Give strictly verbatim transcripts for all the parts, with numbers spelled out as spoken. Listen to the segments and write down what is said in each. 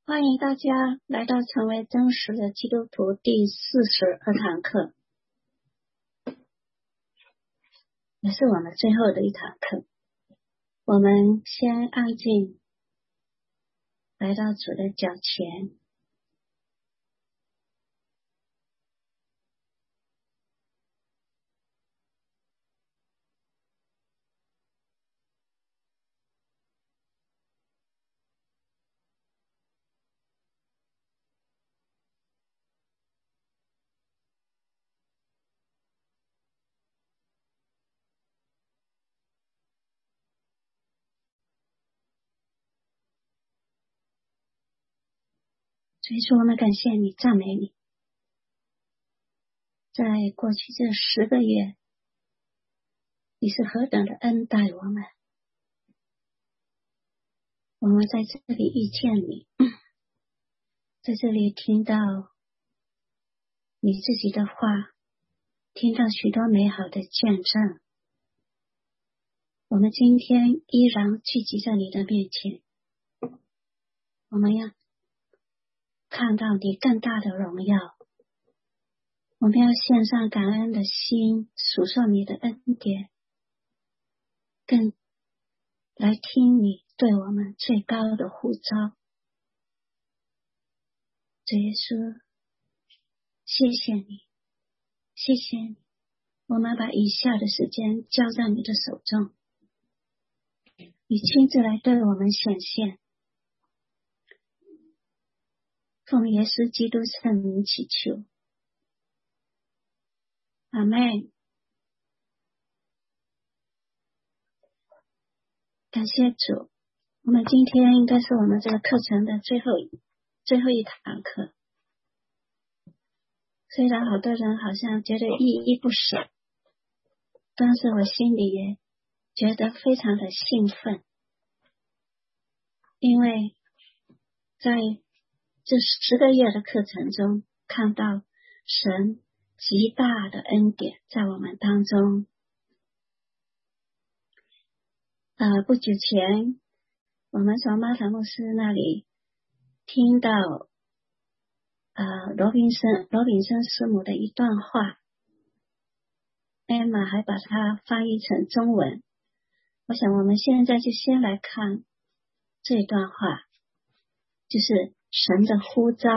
欢迎大家来到成为真实的基督徒第四十二堂课，也是我们最后的一堂课。我们先安静，来到主的脚前，所以说我们感谢你，赞美你。在过去这十个月，你是何等的恩待我们，我们在这里遇见你，在这里听到你自己的话，听到许多美好的见证。我们今天依然聚集在你的面前，我们要看到你更大的荣耀，我们要献上感恩的心，数算你的恩典，更来听你对我们最高的呼召。主耶稣，谢谢你，谢谢你，我们把以下的时间交在你的手中，你亲自来对我们显现。奉耶稣基督圣名祈求，阿们。感谢主，我们今天应该是我们这个课程的最后最后一堂课。虽然好多人好像觉得依依不舍，但是我心里也觉得非常的兴奋，因为在这十个月的课程中，看到神极大的恩典在我们当中。呃，不久前我们从马塔牧师那里听到呃罗宾森罗宾森师母的一段话，艾玛还把它翻译成中文。我想我们现在就先来看这段话，就是神的呼召。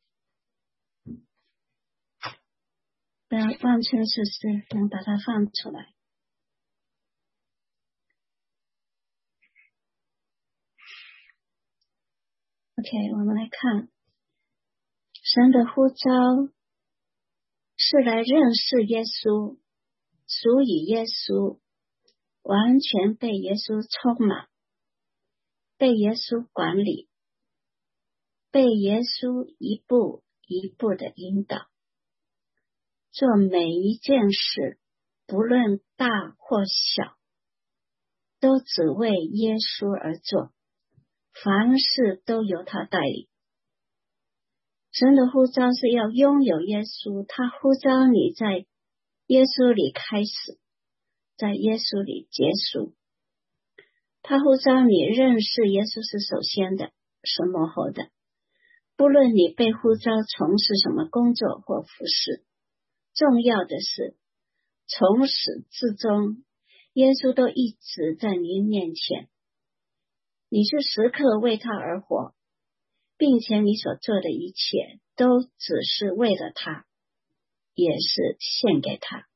不要忘却此事，能把它放出来。OK， 我们来看神的呼召是来认识耶稣，属于耶稣，完全被耶稣充满，被耶稣管理，被耶稣一步一步的引导，做每一件事，不论大或小，都只为耶稣而做，凡事都由他带领。神的呼召是要拥有耶稣，他呼召你在耶稣里开始，在耶稣里结束。他呼召你认识耶稣是首先的，是幕后的。不论你被呼召从事什么工作或服事，重要的是从始至终，耶稣都一直在你面前。你是时刻为他而活，并且你所做的一切都只是为了他，也是献给他。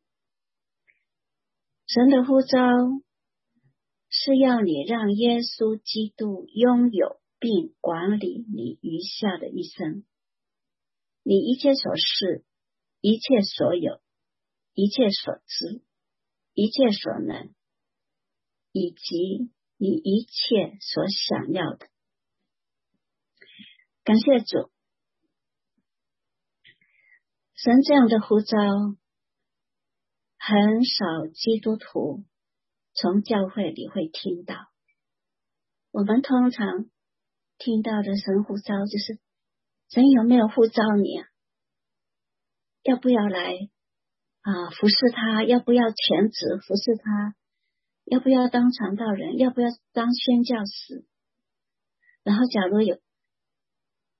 神的呼召是要你让耶稣基督拥有并管理你余下的一生，你一切所事，一切所有，一切所知，一切所能，以及你一切所想要的。感谢主，神这样的呼召很少基督徒从教会里会听到。我们通常听到的神呼召就是神有没有呼召你啊？要不要来啊服侍他？要不要全职服侍他？要不要当传道人？要不要当宣教师？然后假如有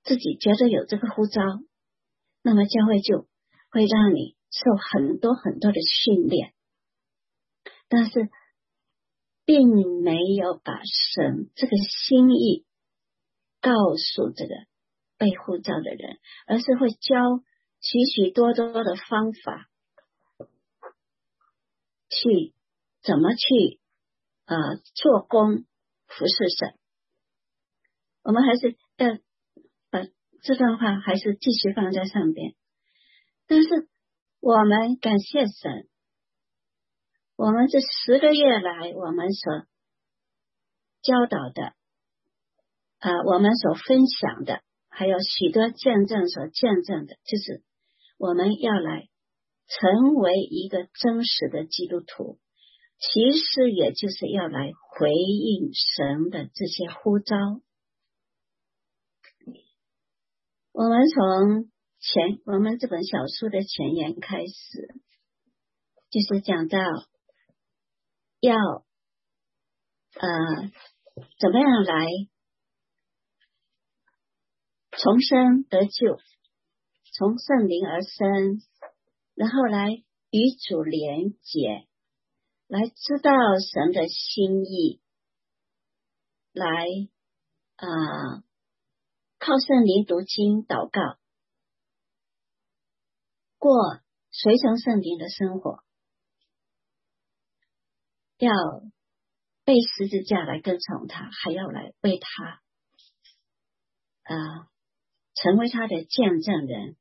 自己觉得有这个呼召，那么教会就会让你受很多很多的训练，但是并没有把神这个心意告诉这个被呼召的人，而是会教许许多多的方法去怎么去呃做工服侍神。我们还是要把这段话还是继续放在上边，但是我们感谢神，我们这十个月来我们所教导的啊、呃，我们所分享的，还有许多见证所见证的，就是我们要来成为一个真实的基督徒，其实也就是要来回应神的这些呼召。我们从前我们这本小书的前言开始，就是讲到要呃怎么样来重生得救，从圣灵而生，然后来与主连结，来知道神的心意，来啊、呃、靠圣灵读经祷告，过随从圣灵的生活，要被十字架来跟从他，还要来为他啊、呃、成为他的见证人。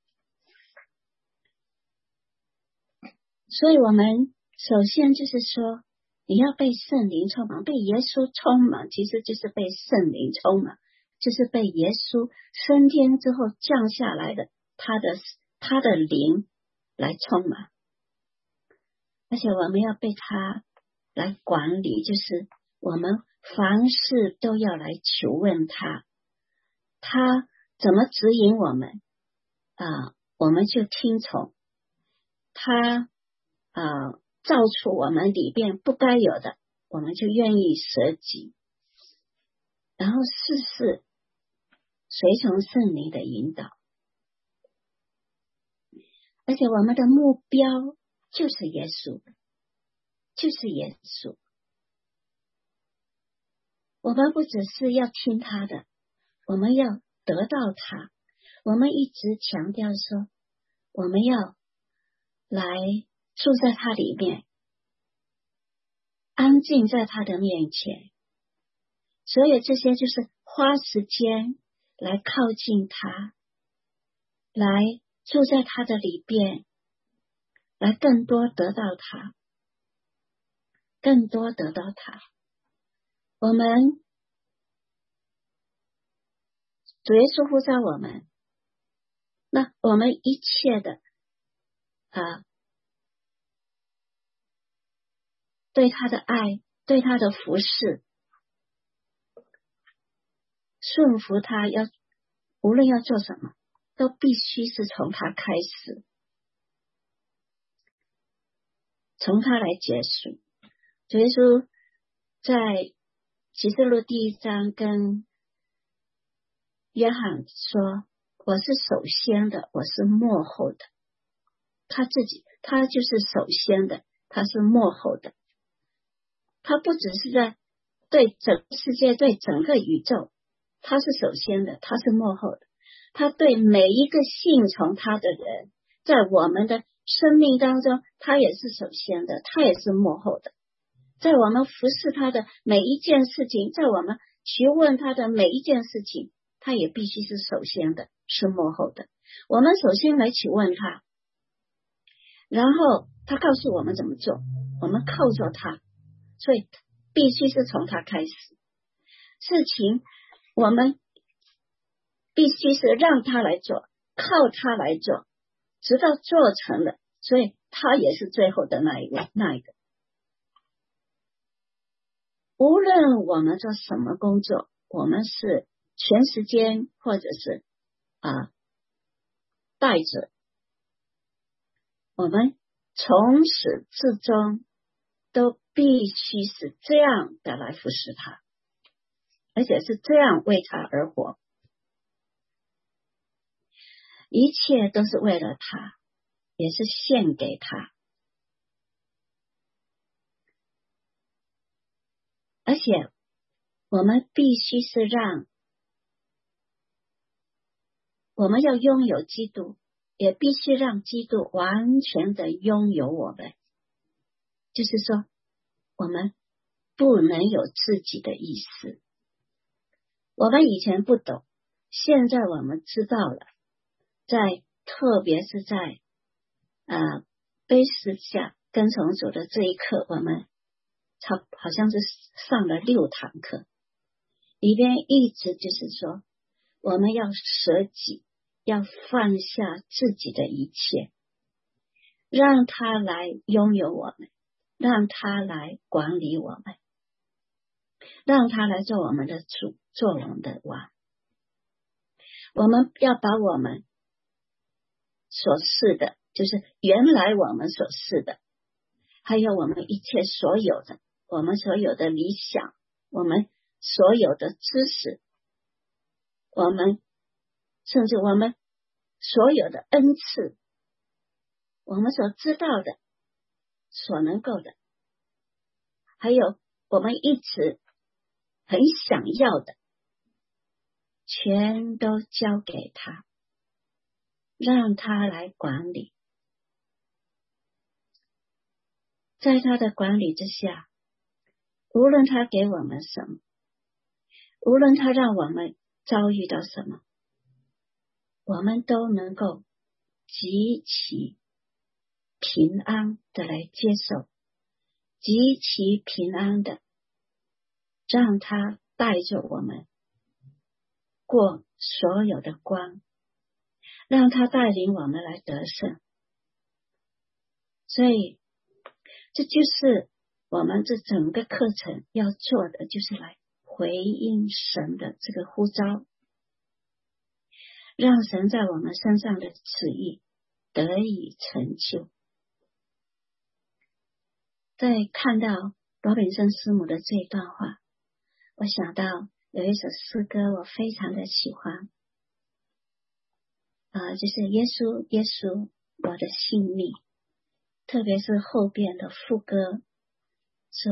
所以我们首先就是说，你要被圣灵充满，被耶稣充满，其实就是被圣灵充满，就是被耶稣升天之后降下来的他的他的灵来充满，而且我们要被他来管理，就是我们凡事都要来求问他，他怎么指引我们啊、呃，我们就听从他啊、呃，造出我们里边不该有的，我们就愿意舍己，然后事事随从圣灵的引导，而且我们的目标就是耶稣，就是耶稣。我们不只是要听他的，我们要得到他。我们一直强调说，我们要来住在他里面，安静在他的面前，所有这些就是花时间来靠近他，来住在他的里边，来更多得到他，更多得到他。我们主耶稣呼召我们，那我们一切的啊，对他的爱，对他的服侍，顺服他，要无论要做什么，都必须是从他开始，从他来结束。主耶稣在启示录第一章跟约翰说，我是首先的，我是末后的。他自己他就是首先的，他是末后的。他不只是在对整个世界，对整个宇宙，他是首先的，他是末后的。他对每一个信从他的人，在我们的生命当中，他也是首先的，他也是末后的。在我们服侍他的每一件事情，在我们询问他的每一件事情，他也必须是首先的，是末后的。我们首先来请问他，然后他告诉我们怎么做，我们靠着他，所以必须是从他开始。事情我们必须是让他来做，靠他来做，直到做成了，所以他也是最后的那一位，那一个。无论我们做什么工作，我们是全时间或者是啊带着，我们从始至终都必须是这样的来服侍他，而且是这样为他而活。 一切都是为了他，也是献给他。而且我们必须是让我们要拥有基督，也必须让基督完全的拥有我们。就是说我们不能有自己的意思。我们以前不懂，现在我们知道了，在特别是在呃背十字架跟从主的这一刻，我们差好像是上了六堂课，里边一直就是说我们要舍己，要放下自己的一切，让他来拥有我们，让他来管理我们，让他来做我们的主，做我们的王。我们要把我们所是的，就是原来我们所是的，还有我们一切所有的，我们所有的理想，我们所有的知识，我们甚至我们所有的恩赐，我们所知道的，所能够的，还有我们一直很想要的，全都交给他，让他来管理。在他的管理之下，无论他给我们什么，无论他让我们遭遇到什么，我们都能够极其平安的来接受，极其平安的让他带着我们过所有的关，让他带领我们来得胜。所以这就是我们这整个课程要做的，就是来回应神的这个呼召，让神在我们身上的旨意得以成就。在看到罗炳生师母的这一段话，我想到有一首诗歌我非常的喜欢，呃，就是耶稣耶稣我的性命，特别是后边的副歌说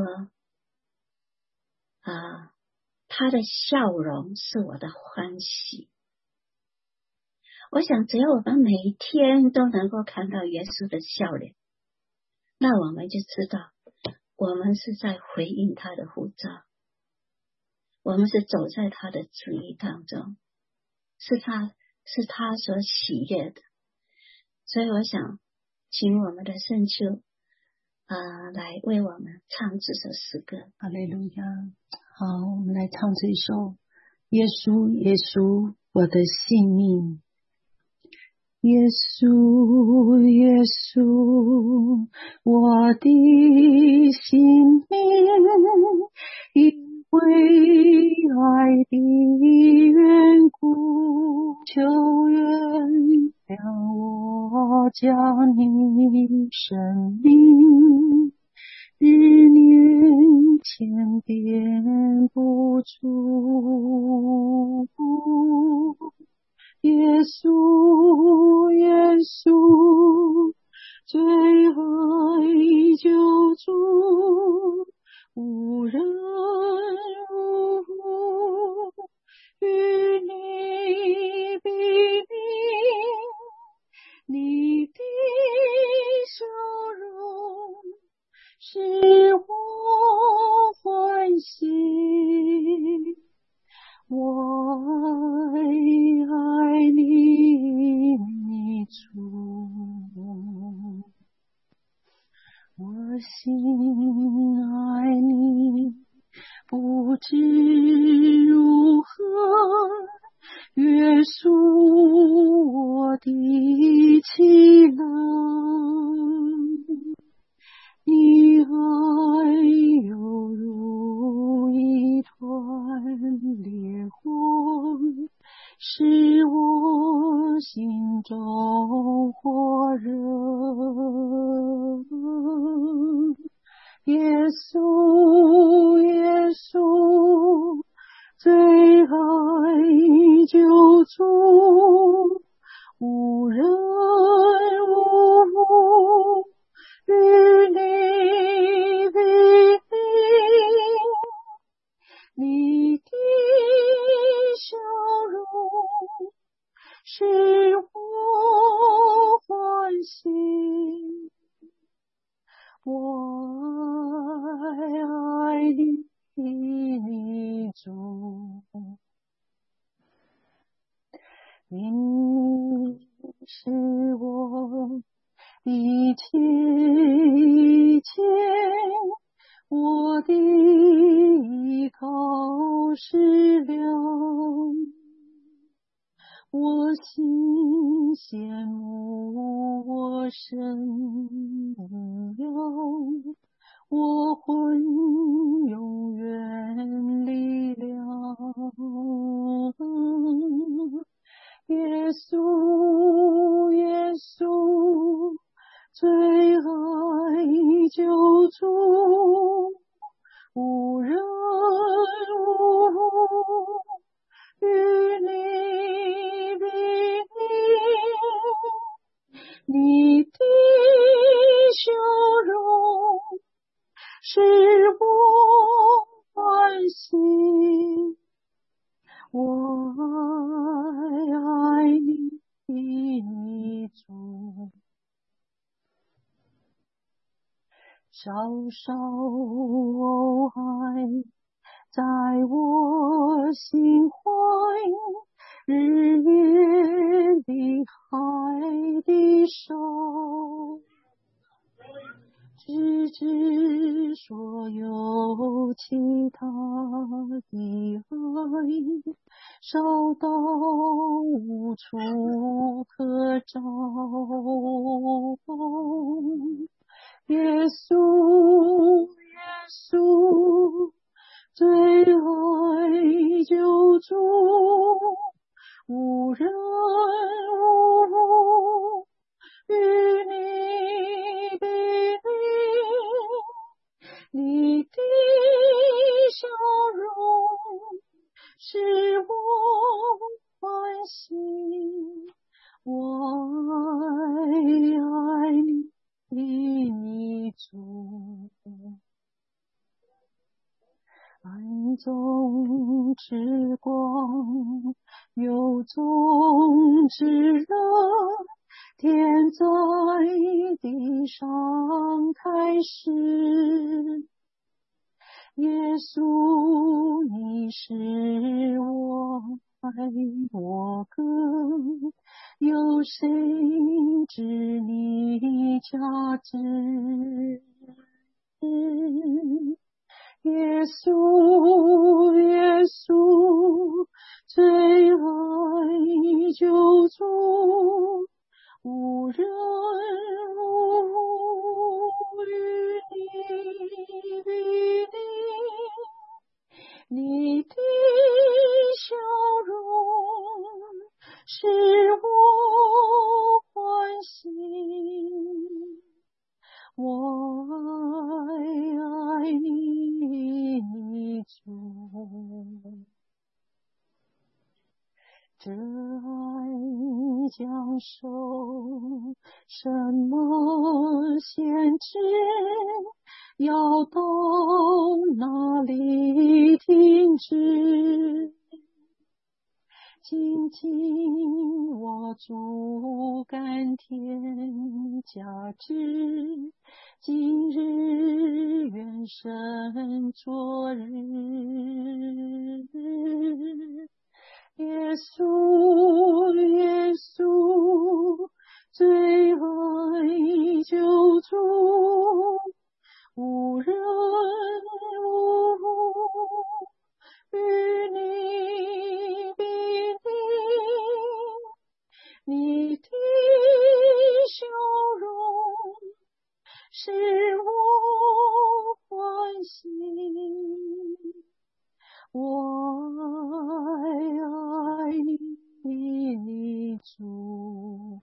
啊、呃，他的笑容是我的欢喜。我想只要我们每一天都能够看到耶稣的笑脸，那我们就知道我们是在回应他的呼召，我们是走在他的旨意当中，是他是他所喜悦的。所以我想请我们的圣秋呃，来为我们唱这首诗歌。 哈利路亚。好，我们来唱这一首耶稣耶稣我的性命。耶稣耶稣我的性命，因为爱的缘故，求原谅我将你生命日年千遍不住。耶稣耶稣最爱救主，无人如与你比拟，你的笑容使我欢喜，我爱你主，我心爱你不知如何约束我的气囊，你爱犹如一团烈火，使我心中火热。耶稣耶稣最爱救主，无是流，我心羡慕我神有，我魂永远离了。耶稣，耶稣，最爱救主，无人无与你比拟，你的笑容使我欢喜，我爱你，你主。稍稍爱在我心怀，日夜里海的手，直至所有其他的爱烧到无处可找。耶稣，耶稣，最爱救主，无人无与你比拟，你的笑容使我欢喜，我爱你。你主，暗中之光，幽中之热，天在地上开始。耶稣，你是我爱我歌，有谁知你价值？耶稣，耶稣，最爱救主，无人无与你比拟，你的笑容使我欢喜，我爱你，你主。这爱将受什么限制？要到哪里停止？紧紧握住甘甜价值，今日远胜昨日。耶稣，耶稣，最爱救主，无人无与你比拟，你的笑容使我欢喜，我爱你，你主。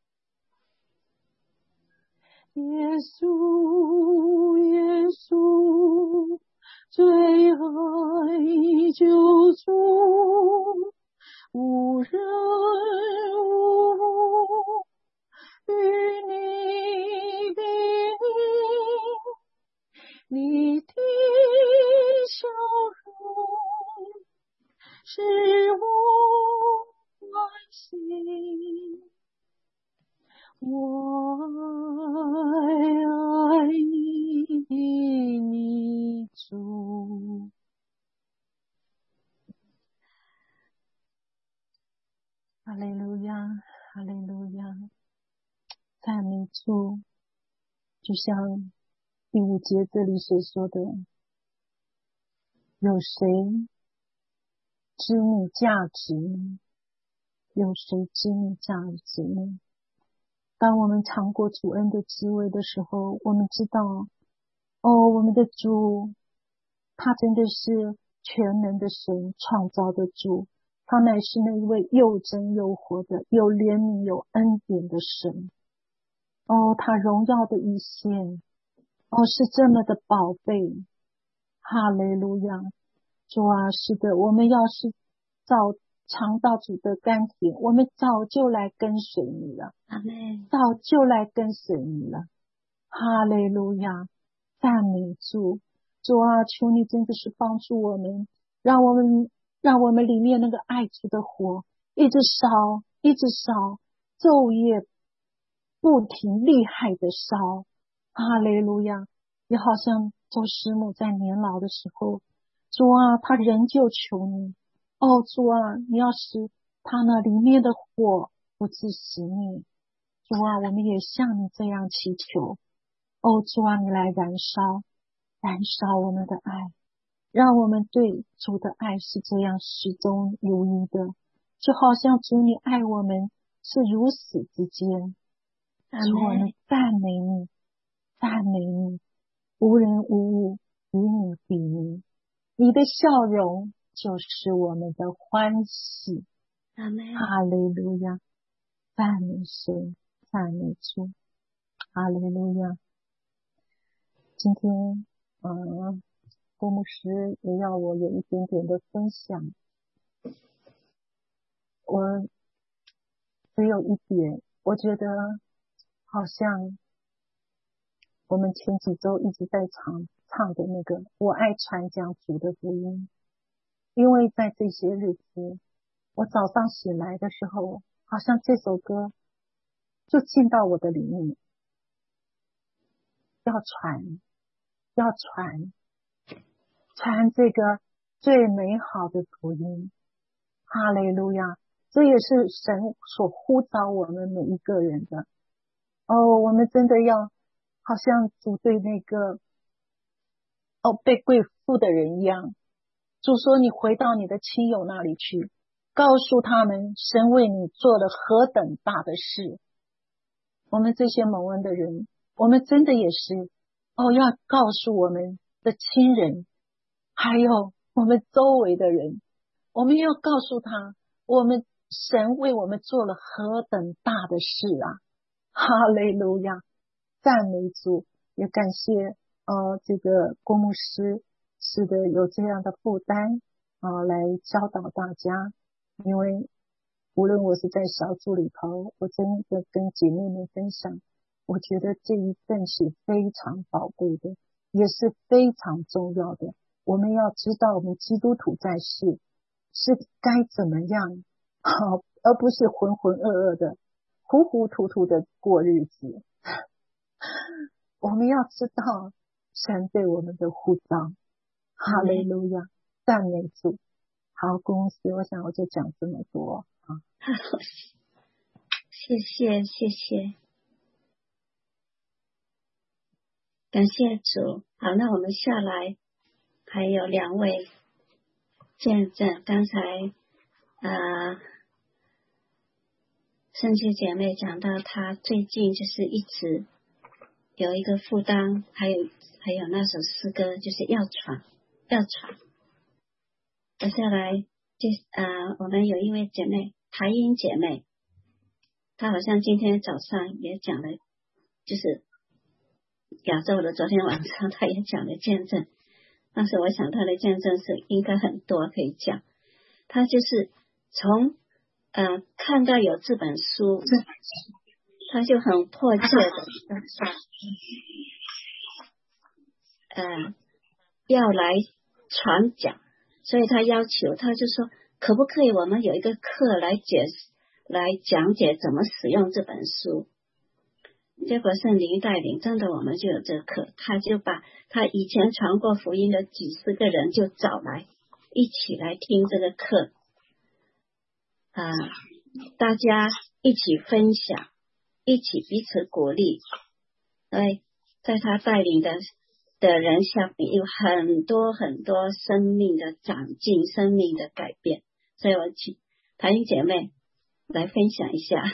耶稣，耶稣，最爱救主，无人无与你比拟，你的笑容使我欢喜，我爱你，你主。哈利路亚，哈利路亚，赞美主。就像第五节这里所说的，有谁知你价值呢？有谁知你价值呢？当我们尝过主恩的滋味的时候，我们知道，哦，我们的主，他真的是全能的神，创造的主，他乃是那一位又真又活的，有怜悯有恩典的神。哦，他荣耀的一线，哦，是这么的宝贝。哈利路亚！主啊，是的，我们要是早尝到主的甘甜，我们早就来跟随你了。 阿们， 早就来跟随你了。哈利路亚！赞美主！主啊，求你真的是帮助我们，让我们让我们里面那个爱主的火一直烧，一直烧，昼夜不停，厉害的烧。哈利路亚！也好像周师母在年老的时候，主啊，他仍旧求你，哦，主啊，你要使他那里面的火不致熄灭。主啊，我们也像你这样祈求，哦，主啊，你来燃烧，燃烧我们的爱，让我们对主的爱是这样始终如一的，就好像主你爱我们是如此之间。主，我们赞美你，赞美你，无人无物与你比拟，你的笑容就是我们的欢喜。 阿们， 哈利路亚！赞美神，赞美主，哈利路亚！今天，嗯，郭牧师也要我有一点点的分享。我只有一点，我觉得好像我们前几周一直在唱唱的那个我爱传讲主的福音，因为在这些日子，我早上醒来的时候，好像这首歌就进到我的里面，要传，要传，传这个最美好的福音。哈利路亚！这也是神所呼召我们每一个人的。哦，我们真的要好像主对那个哦被贵妇的人一样，主说你回到你的亲友那里去，告诉他们神为你做了何等大的事。我们这些蒙恩的人，我们真的也是哦要告诉我们的亲人，还有我们周围的人，我们要告诉他我们神为我们做了何等大的事啊！哈利路亚！赞美主，也感谢呃这个郭牧师，是的，有这样的负担啊、呃、来教导大家。因为无论我是在小组里头，我真的跟姐妹们分享，我觉得这一份是非常宝贵的，也是非常重要的。我们要知道我们基督徒在世是该怎么样，好，而不是浑浑噩噩的糊糊涂涂的过日子。我们要知道神对我们的呼召。哈利路亚！赞美主。好，公司我想我就讲这么多啊。 谢谢谢谢，感谢主。好，那我们下来还有两位见证。刚才呃圣洁姐妹讲到她最近就是一直有一个负担，还有还有那首诗歌就是要传要传。接下来就呃我们有一位姐妹台英姐妹，她好像今天早上也讲了，就是亚洲的昨天晚上她也讲了见证，但是我想她的见证是应该很多可以讲。她就是从呃看到有这本书，她就很迫切的呃要来传讲，所以她要求，她就说可不可以我们有一个课来解来讲解怎么使用这本书。结果圣灵带领，真的我们就有这个课，他就把他以前传过福音的几十个人就找来一起来听这个课啊、呃，大家一起分享，一起彼此鼓励。对，在他带领的的人下面有很多很多生命的长进，生命的改变。 所以我请谭英姐妹来分享一下。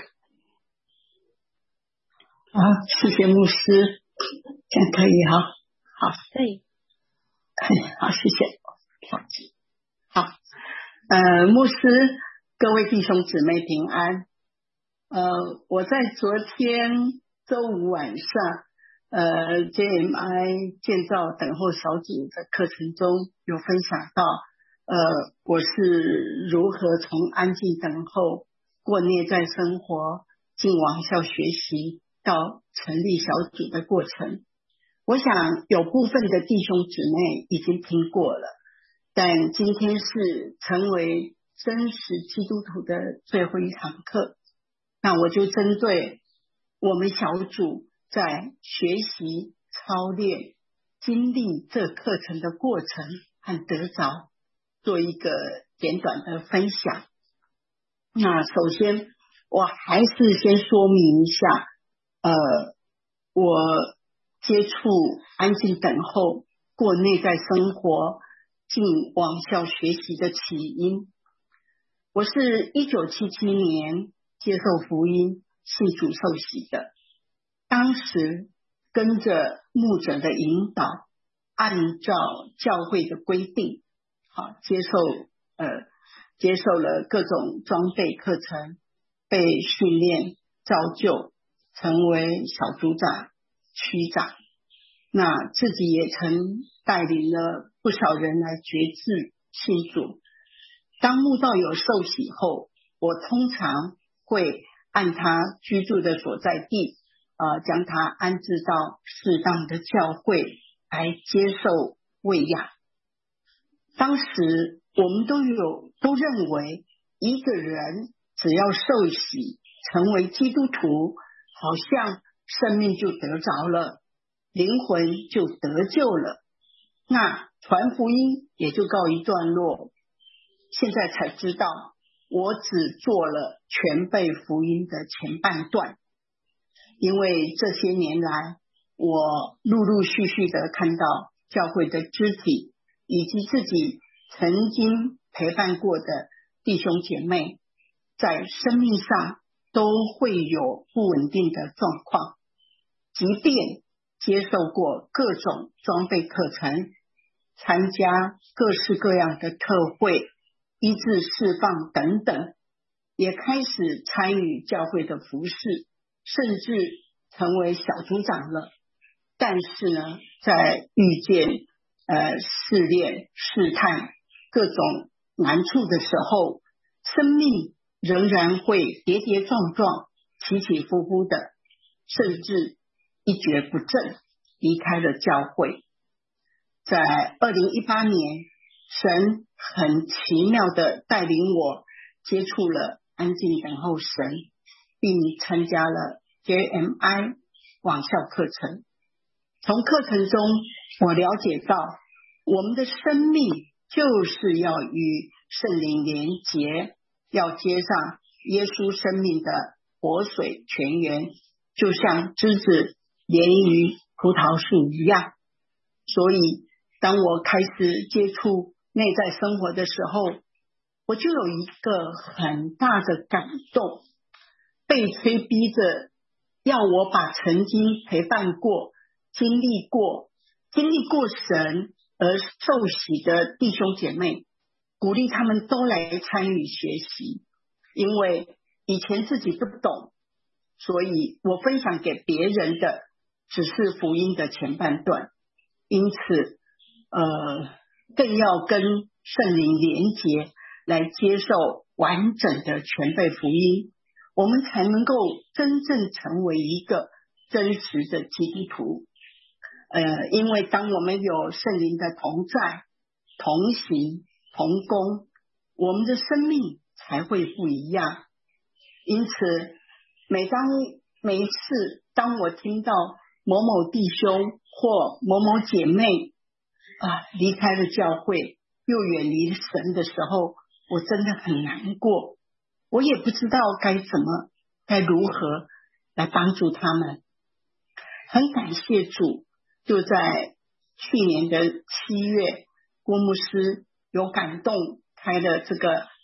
好，谢谢牧师，这样可以哈？好， 可以。 好，谢谢。好，呃，牧师，各位弟兄姊妹平安。呃，我在昨天周五晚上，呃 J M I 建造等候小组的课程中有分享到，呃，我是如何从安静等候、过内在生活、进王校学习到成立小组的过程。我想有部分的弟兄姊妹已经听过了，但今天是成为真实基督徒的最后一堂课，那我就针对我们小组在学习、操练、经历这课程的过程和得着做一个简短的分享。那首先我还是先说明一下，呃，我接触安静等候、过内在生活、进网校学习的起因。我是一九七七年接受福音、信主受洗的，当时跟着牧者的引导，按照教会的规定，好接受呃接受了各种装备课程，被训练造就，成为小组长、区长。那自己也曾带领了不少人来决志信主。当慕道友受洗后，我通常会按他居住的所在地，呃，将他安置到适当的教会来接受喂养。当时我们都有都认为，一个人只要受洗成为基督徒，好像生命就得着了，灵魂就得救了，那传福音也就告一段落。现在才知道，我只做了全备福音的前半段，因为这些年来，我陆陆续续的看到教会的肢体以及自己曾经陪伴过的弟兄姐妹，在生命上都会有不稳定的状况，即便接受过各种装备课程，参加各式各样的特会、医治释放等等，也开始参与教会的服事，甚至成为小组长了。但是呢，在遇见呃试炼、试探各种难处的时候，生命仍然会跌跌撞撞、起起伏伏的，甚至一蹶不振，离开了教会。在二零一八年，神很奇妙的带领我接触了安静等候神，并参加了 J M I 网校课程。从课程中我了解到，我们的生命就是要与圣灵连结，要接上耶稣生命的活水泉源，就像枝子连于葡萄树一样。所以当我开始接触内在生活的时候，我就有一个很大的感动，被催逼着要我把曾经陪伴过、经历过、经历过神而受洗的弟兄姐妹，鼓励他们都来参与学习。因为以前自己不懂，所以我分享给别人的只是福音的前半段，因此呃，更要跟圣灵连结，来接受完整的全备福音，我们才能够真正成为一个真实的基督徒。呃，因为当我们有圣灵的同在、同行、同工，我们的生命才会不一样。因此每当每一次当我听到某某弟兄或某某姐妹啊离开了教会，又远离了神的时候，我真的很难过，我也不知道该怎么该如何来帮助他们。很感谢主，就在去年的七月，郭牧师有感动开了这个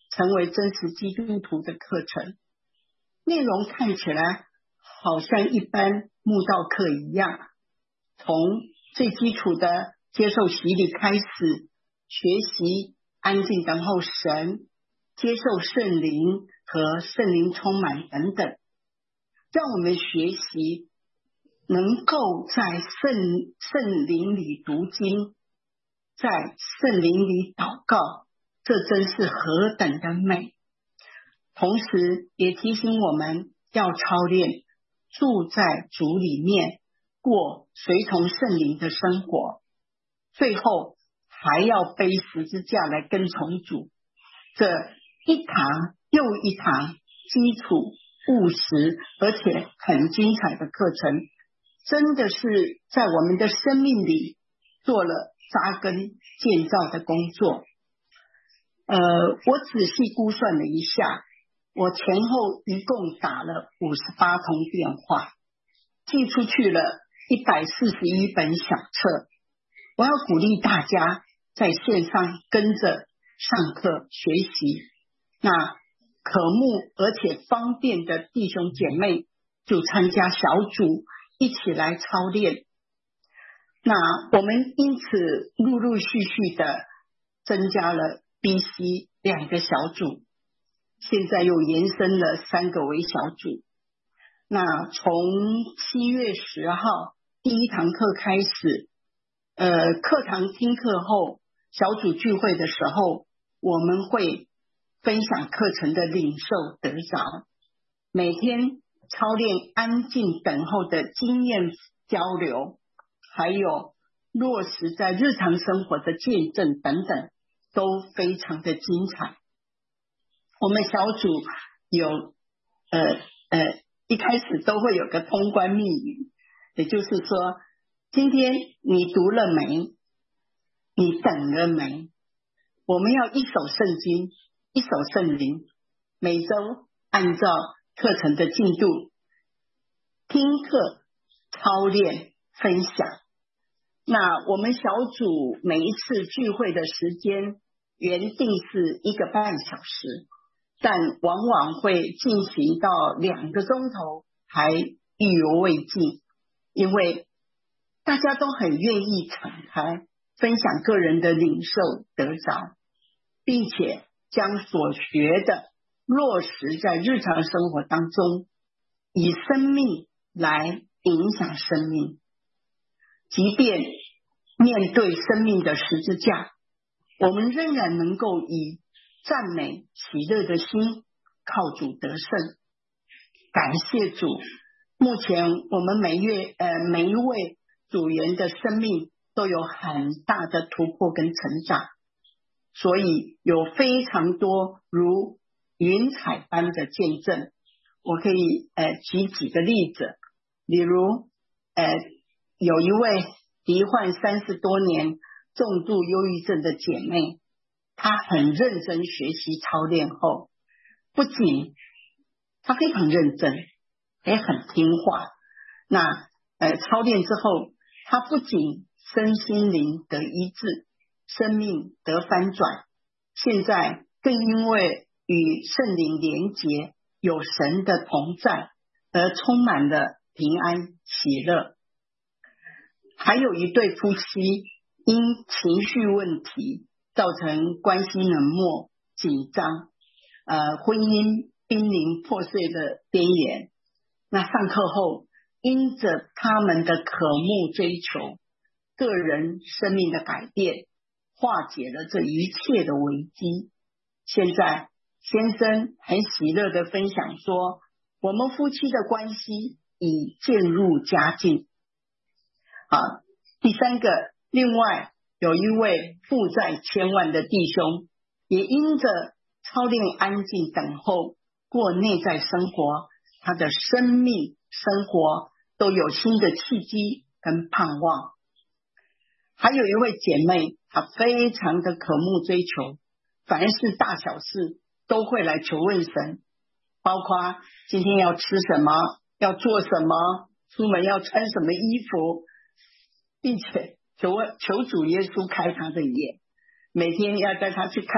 成为真实基督徒的课程。内容看起来好像一般慕道课一样，从最基础的接受洗礼开始，学习安静等候神，接受圣灵和圣灵充满等等，让我们学习能够在圣圣灵里读经，在圣灵里祷告，这真是何等的美。同时也提醒我们要操练住在主里面，过随从圣灵的生活，最后还要背十字架来跟从主。这一堂又一堂基础务实而且很精彩的课程，真的是在我们的生命里做了扎根建造的工作。呃，我仔细估算了一下，我前后一共打了五十八通电话，寄出去了一百四十一本小册。我要鼓励大家在线上跟着上课学习，那可慕而且方便的弟兄姐妹就参加小组一起来操练。那我们因此陆陆续续的增加了 B、C 两个小组，现在又延伸了三个为小组。那从七月十号第一堂课开始，呃，课堂听课后，小组聚会的时候，我们会分享课程的领受得着，每天操练安静等候的经验交流，还有落实在日常生活的见证等等，都非常的精彩。我们小组有呃呃一开始都会有个通关密语，也就是说，今天你读了没？你等了没？我们要一手圣经，一手圣灵，每周按照课程的进度听课、操练、分享。那我们小组每一次聚会的时间原定是一个半小时，但往往会进行到两个钟头，还意犹未尽，因为大家都很愿意敞开分享个人的领受得着，并且将所学的落实在日常生活当中，以生命来影响生命。即便面对生命的十字架，我们仍然能够以赞美喜乐的心靠主得胜。感谢主，目前我们每月呃每一位组员的生命都有很大的突破跟成长，所以有非常多如云彩般的见证。我可以呃举几个例子，例如呃有一位罹患三十多年重度忧郁症的姐妹，她很认真学习操练后，不仅她非常认真，也很听话。那呃操练之后，她不仅身心灵得医治，生命得翻转，现在更因为与圣灵连结，有神的同在，而充满了平安喜乐。还有一对夫妻因情绪问题造成关系冷漠紧张，呃，婚姻濒临破碎的边缘。那上课后因着他们的渴慕追求，个人生命的改变，化解了这一切的危机。现在先生很喜乐地分享说，我们夫妻的关系已渐入佳境。啊，第三个，另外有一位负债千万的弟兄，也因着操练安静等候过内在生活，他的生命生活都有新的契机跟盼望。还有一位姐妹，她非常的渴慕追求，凡是大小事都会来求问神，包括今天要吃什么，要做什么，出门要穿什么衣服，并且求求主耶稣开他的眼，每天要带他去看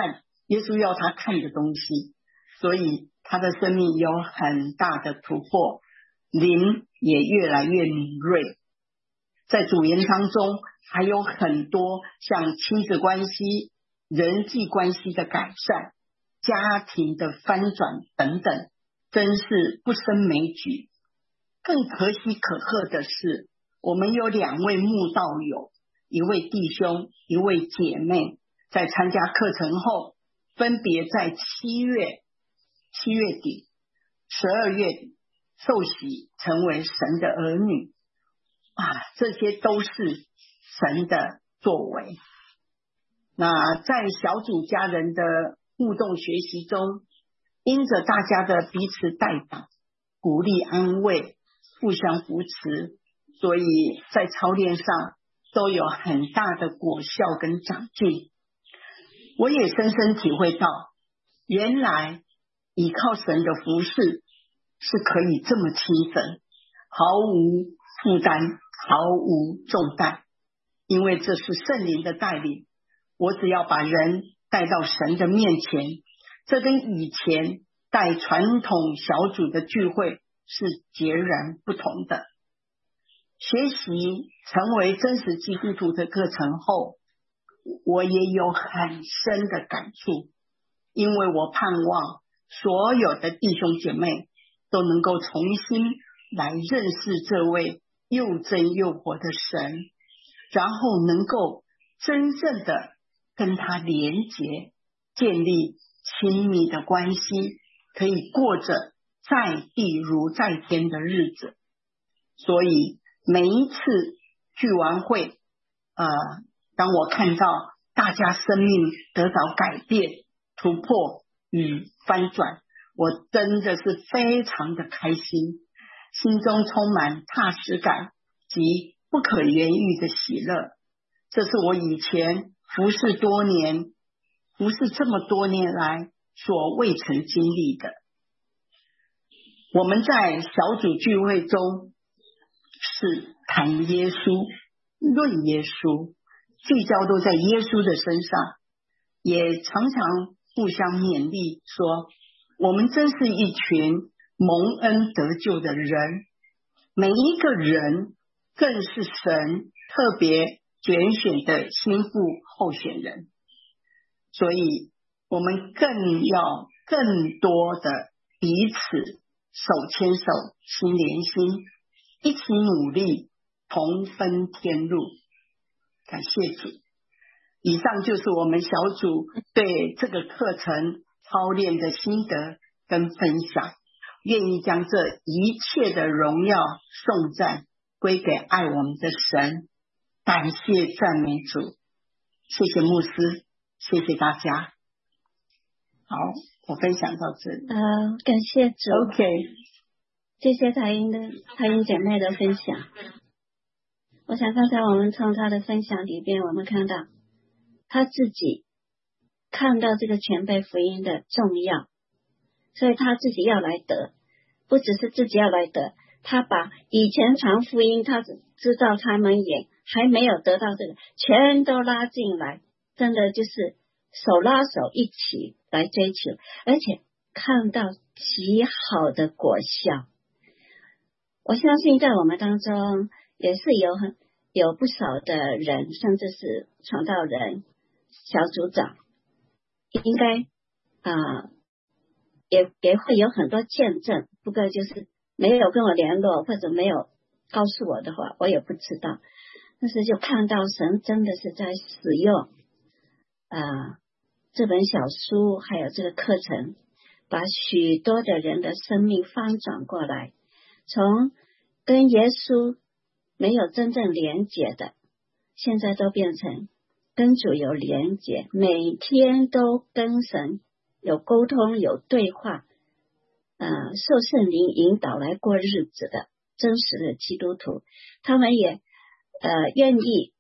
耶稣要他看的东西，所以他的生命有很大的突破，灵也越来越敏锐。在主言当中还有很多像亲子关系、人际关系的改善、家庭的翻转等等，真是不胜枚举。更可喜可贺的是，我们有两位慕道友，一位弟兄，一位姐妹，在参加课程后，分别在七月七月底、十二月底受洗成为神的儿女啊，这些都是神的作为。那在小组家人的互动学习中，因着大家的彼此带导、鼓励安慰、互相扶持，所以在操练上都有很大的果效跟长进。我也深深体会到，原来依靠神的服事是可以这么轻省，毫无负担，毫无重担，因为这是圣灵的带领。我只要把人带到神的面前，这跟以前带传统小组的聚会是截然不同的。学习成为真实基督徒的课程后，我也有很深的感触，因为我盼望所有的弟兄姐妹都能够重新来认识这位又真又活的神，然后能够真正的跟他连结，建立亲密的关系，可以过着在地如在天的日子。所以每一次聚完会，呃，当我看到大家生命得到改变、突破与翻转，我真的是非常的开心，心中充满踏实感及不可言喻的喜乐。这是我以前服侍多年、服侍这么多年来所未曾经历的。我们在小组聚会中是谈耶稣、论耶稣，聚焦都在耶稣的身上，也常常互相勉励说，我们真是一群蒙恩得救的人，每一个人更是神特别拣选的心腹候选人，所以我们更要更多的彼此手牵手、心连心，一起努力，同奔天路。感谢主。以上就是我们小组对这个课程操练的心得跟分享，愿意将这一切的荣耀颂赞归给爱我们的神。感谢赞美主，谢谢牧师，谢谢大家。好，我分享到这里。 呃，感谢主。 OK， 谢谢台英的台英姐妹的分享。我想刚才我们从她的分享里边，我们看到她自己看到这个全备福音的重要，所以她自己要来得，不只是自己要来得，她把以前传福音，她知道他们也还没有得到这个，全都拉进来，真的就是手拉手一起来追求，而且看到极好的果效。我相信在我们当中也是有很有不少的人，甚至是传道人、小组长，应该啊、呃、也也会有很多见证，不过就是没有跟我联络或者没有告诉我的话，我也不知道。但是就看到神真的是在使用啊、呃、这本小书还有这个课程，把许多的人的生命翻转过来，从跟耶稣没有真正连结的，现在都变成跟主有连结，每天都跟神有沟通有对话，呃，受圣灵引导来过日子的真实的基督徒，他们也呃愿意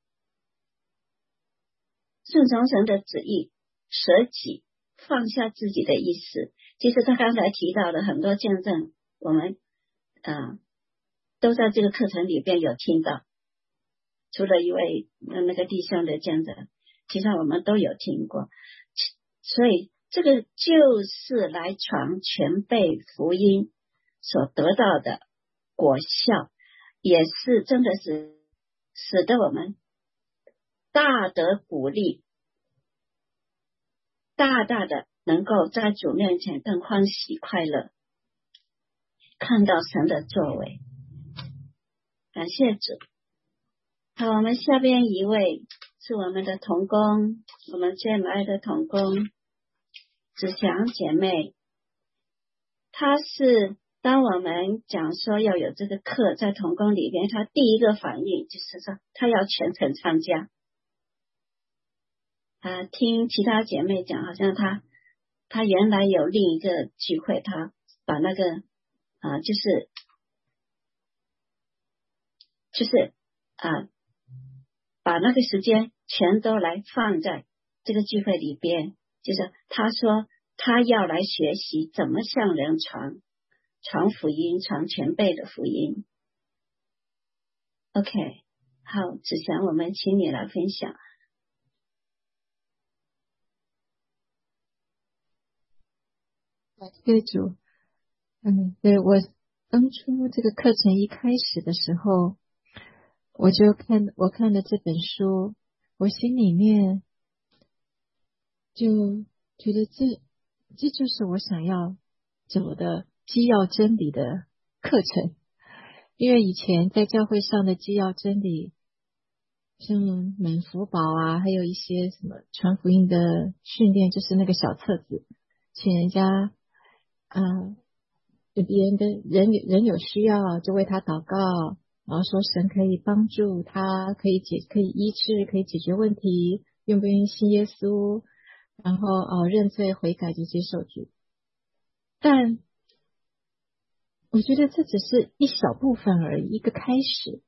顺从神的旨意，舍己放下自己的意思。其实他刚才提到的很多见证，我们呃都在这个课程里边有听到，除了一位那个弟兄的见证，其实我们都有听过。所以这个就是来传全备福音所得到的果效，也是真的是使得我们大得鼓励，大大的能够在主面前更欢喜快乐，看到神的作为。感谢主。好，我们下边一位是我们的同工，我们最爱的同工子祥姐妹，她是当我们讲说要有这个课在同工里边，她第一个反应就是说她要全程参加。啊，听其他姐妹讲，好像她她原来有另一个聚会，她把那个啊，就是就是啊，把那个时间全都来放在这个聚会里边。就是她说她要来学习怎么向人传传福音，传全备的福音。OK， 好，子祥，我们请你来分享。 感谢主。嗯，对，我当初这个课程一开始的时候，我就看我看了这本书，我心里面就觉得这这就是我想要走的基要真理的课程。因为以前在教会上的基要真理，像满福宝啊，还有一些什么传福音的训练，就是那个小册子，请人家啊，别人的人人有需要就为他祷告，然后说神可以帮助他，可以解可以医治，可以解决问题，愿不愿意信耶稣，然后哦认罪悔改就接受主。但我觉得这只是一小部分而已，一个开始。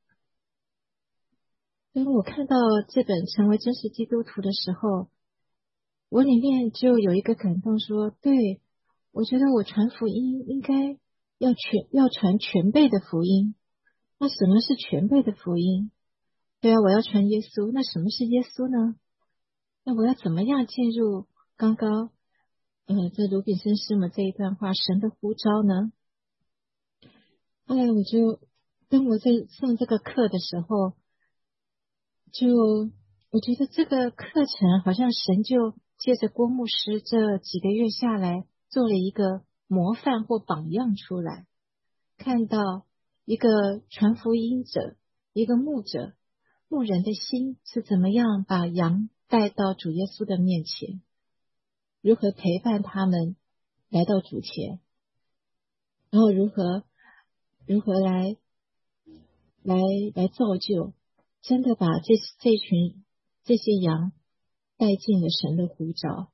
当我看到这本成为真实基督徒的时候，我里面就有一个感动说，对，我觉得我传福音应该要全要传全备的福音。那什么是全备的福音？对啊，我要传耶稣，那什么是耶稣呢？那我要怎么样进入刚刚呃这卢比森师母这一段话神的呼召呢？后来我就当我在上这个课的时候，就我觉得这个课程好像神就借着郭牧师这几个月下来做了一个模范或榜样出来，看到一个传福音者，一个牧者，牧人的心是怎么样把羊带到主耶稣的面前，如何陪伴他们来到主前，然后如何如何来来来造就，真的把这这群这些羊带进了神的呼召。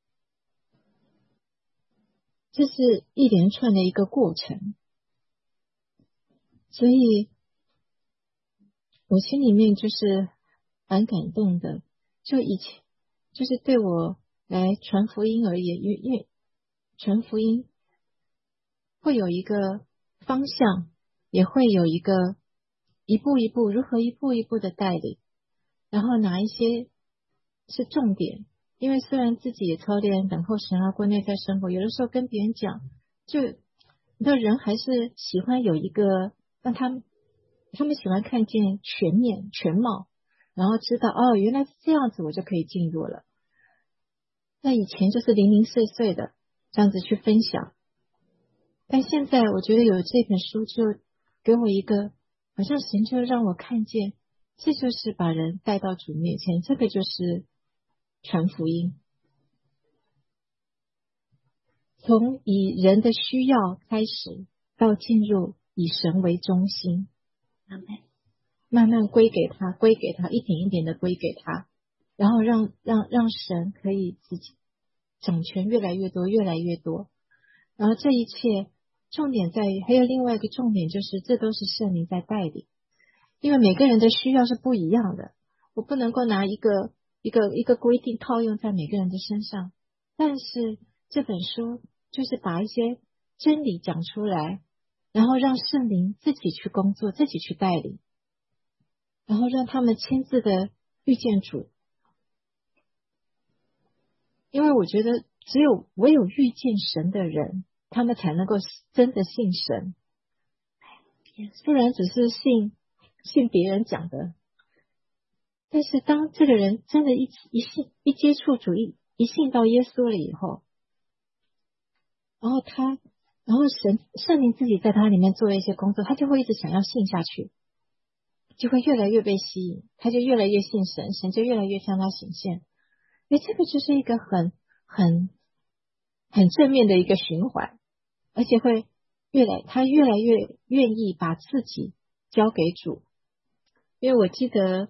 这是一连串的一个过程，所以我心里面就是蛮感动的。就以前就是对我来传福音而言，因为因为传福音会有一个方向，也会有一个一步一步如何一步一步的带领，然后哪一些是重点。因为虽然自己也操练等候神啊，过内在生活，有的时候跟别人讲，就你的人还是喜欢有一个让他们他们喜欢看见全面全貌，然后知道哦原来是这样子，我就可以进入了。那以前就是零零碎碎的这样子去分享，但现在我觉得有这本书就给我一个好像神就让我看见，这就是把人带到主面前，这个就是传福音，从以人的需要开始，到进入以神为中心，慢慢归给他，归给他，一点一点的归给他，然后让让让神可以自己掌权越来越多，越来越多。然后这一切重点在于，还有另外一个重点就是，这都是圣灵在带领，因为每个人的需要是不一样的，我不能够拿一个一个一个规定套用在每个人的身上。但是这本书就是把一些真理讲出来，然后让圣灵自己去工作，自己去带领，然后让他们亲自的遇见主。因为我觉得只有唯有遇见神的人，他们才能够真的信神，不然只是信信别人讲的。但是当这个人真的一一信一接触主，一一信到耶稣了以后，然后他然后神圣灵自己在他里面做一些工作，他就会一直想要信下去，就会越来越被吸引，他就越来越信神，神就越来越向他显现。所以这个就是一个很很很正面的一个循环，而且会越来他越来越愿意把自己交给主。因为我记得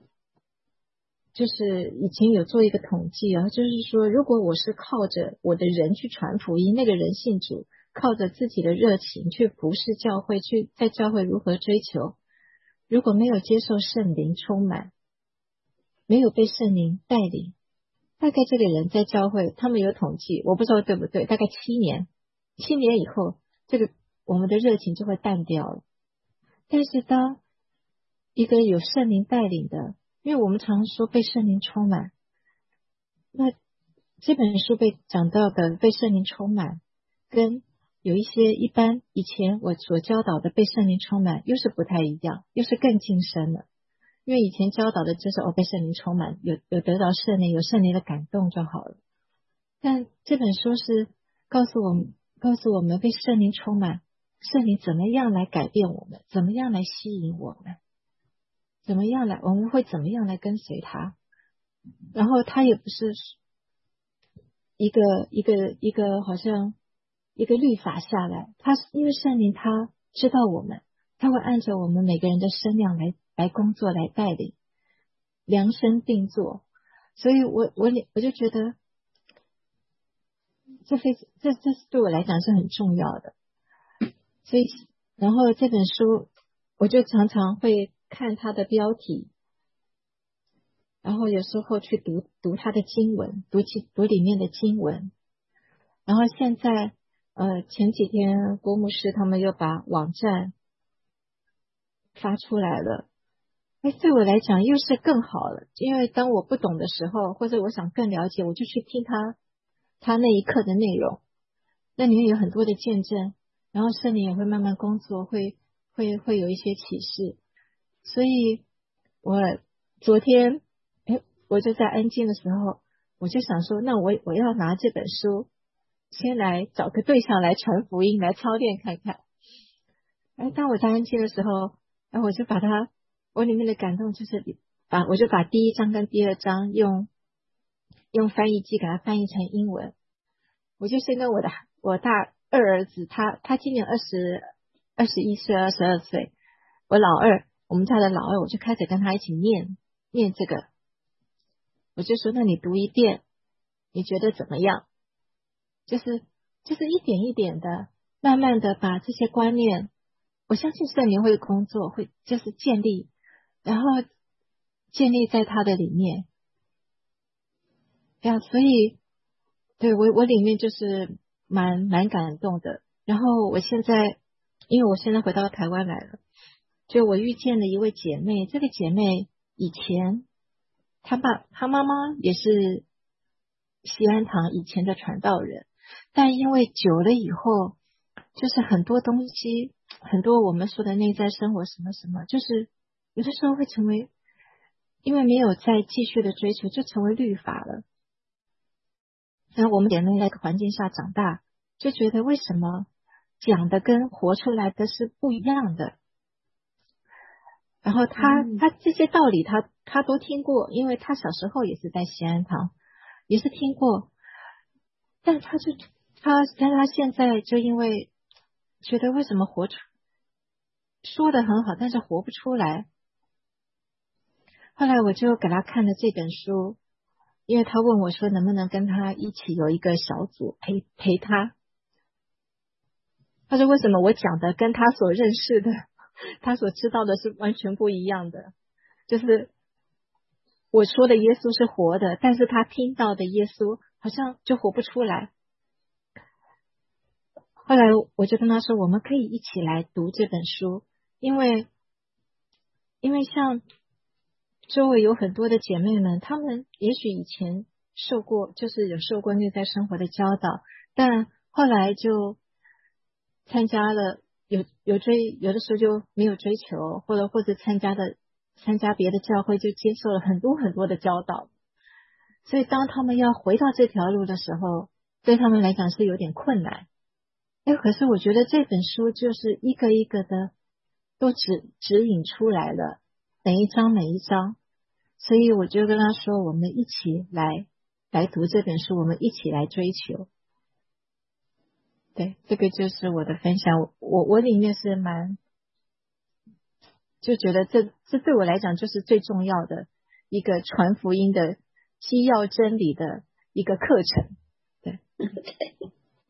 就是以前有做一个统计啊，就是说如果我是靠着我的人去传福音，那个人信主，靠着自己的热情去服侍教会，去在教会如何追求，如果没有接受圣灵充满，没有被圣灵带领，大概这个人在教会，他们有统计，我不知道对不对，大概七年七年以后，这个我们的热情就会淡掉了。但是当一个有圣灵带领的，因为我们常说被圣灵充满，那这本书被讲到的被圣灵充满，跟有一些一般以前我所教导的被圣灵充满又是不太一样，又是更近身了。因为以前教导的就是哦，被圣灵充满，有有得到圣灵，有圣灵的感动就好了。但这本书是告诉我们，告诉我们被圣灵充满，圣灵怎么样来改变我们，怎么样来吸引我们，怎么样来，我们会怎么样来跟随他。然后他也不是一个一个一个好像一个律法下来，他因为圣灵他知道我们，他会按照我们每个人的身量来来工作，来带领，量身定做。所以我我我就觉得这非这这对我来讲是很重要的。所以然后这本书我就常常会看它的标题，然后有时候去读读它的经文，读其读里面的经文。然后现在呃前几天郭牧师他们又把网站发出来了，哎，对我来讲又是更好了。因为当我不懂的时候，或者我想更了解，我就去听他他那一刻的内容，那里面有很多的见证，然后圣灵也会慢慢工作，会会会有一些启示。所以我昨天哎，我就在安静的时候，我就想说，那我我要拿这本书先来找个对象来传福音，来操练看看。哎，当我在安静的时候，然后我就把它，我里面的感动就是把我就把第一章跟第二章用用翻译机给它翻译成英文。我就是跟我的我大二儿子，他他今年二十二十一岁二十二岁，我老二，我们家的老二，我就开始跟他一起念念这个。我就说，那你读一遍，你觉得怎么样？就是就是一点一点的，慢慢的把这些观念，我相信圣灵会工作，会就是建立，然后建立在他的里面。呀，所以对我我里面就是蛮蛮感动的。然后我现在，因为我现在回到台湾来了，就我遇见了一位姐妹，这个姐妹以前她爸她妈妈也是西安堂以前的传道人，但因为久了以后，就是很多东西，很多我们说的内在生活什么什么，就是有的时候会成为，因为没有再继续的追求，就成为律法了。然后我们姐妹在个环境下长大，就觉得为什么讲的跟活出来的是不一样的。然后他、嗯、他这些道理他他都听过，因为他小时候也是在西安堂，也是听过，但他就他但他现在就因为觉得为什么活出说的很好，但是活不出来。后来我就给他看了这本书，因为他问我说能不能跟他一起有一个小组陪陪他。他说为什么我讲的跟他所认识的他所知道的是完全不一样的，就是我说的耶稣是活的，但是他听到的耶稣好像就活不出来。后来我就跟他说我们可以一起来读这本书，因为因为像周围有很多的姐妹们，她们也许以前受过，就是有受过内在生活的教导，但后来就参加了有有追，有的时候就没有追求，或者或者参加的参加别的教会，就接受了很多很多的教导，所以当他们要回到这条路的时候，对他们来讲是有点困难。哎，可是我觉得这本书就是一个一个的都指指引出来了，每一章每一章，所以我就跟他说，我们一起来来读这本书，我们一起来追求。对，这个就是我的分享。我我里面是蛮就觉得这这对我来讲就是最重要的一个传福音的基要真理的一个课程。对， 对，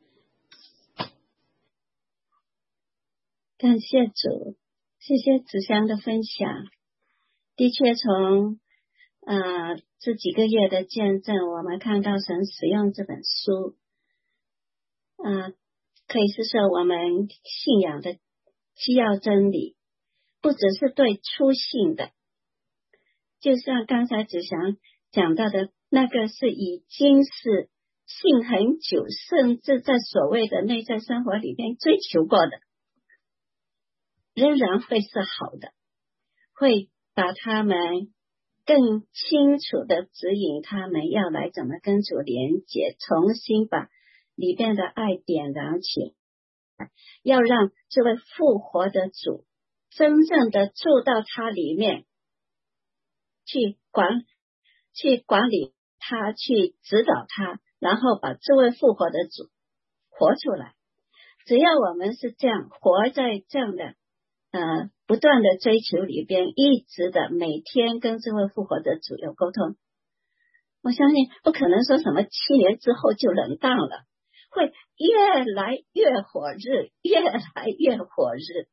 感谢主，谢谢子香的分享。的确从呃这几个月的见证，我们看到神使用这本书，呃可以是说我们信仰的基要真理，不只是对初信的，就像刚才子祥讲到的，那个是已经是信很久，甚至在所谓的内在生活里面追求过的，仍然会是好的，会把他们更清楚的指引他们要来怎么跟主连结，重新把里边的爱点燃起来，要让这位复活的主真正的住到他里面，去管去管理他，去指导他，然后把这位复活的主活出来。只要我们是这样活在这样的呃不断的追求里边，一直的每天跟这位复活的主有沟通，我相信不可能说什么七年之后就冷淡了，会越来越火热，越来越火热，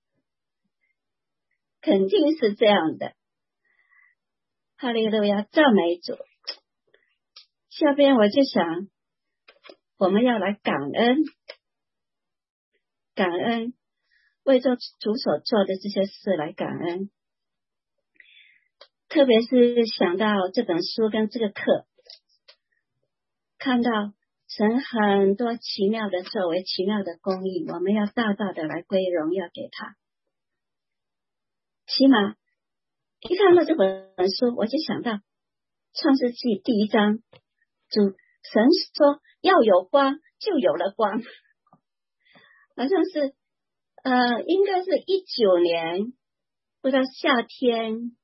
肯定是这样的。哈利路亚，赞美主。下边我就想我们要来感恩，感恩，为做主所做的这些事来感恩。特别是想到这本书跟这个课，看到神很多奇妙的作为，奇妙的公义，我们要大大的来归荣耀给他。起码一看到这本书，我就想到创世纪第一章，主神说要有光，就有了光，好像是呃，应该是一九年，不知道夏天，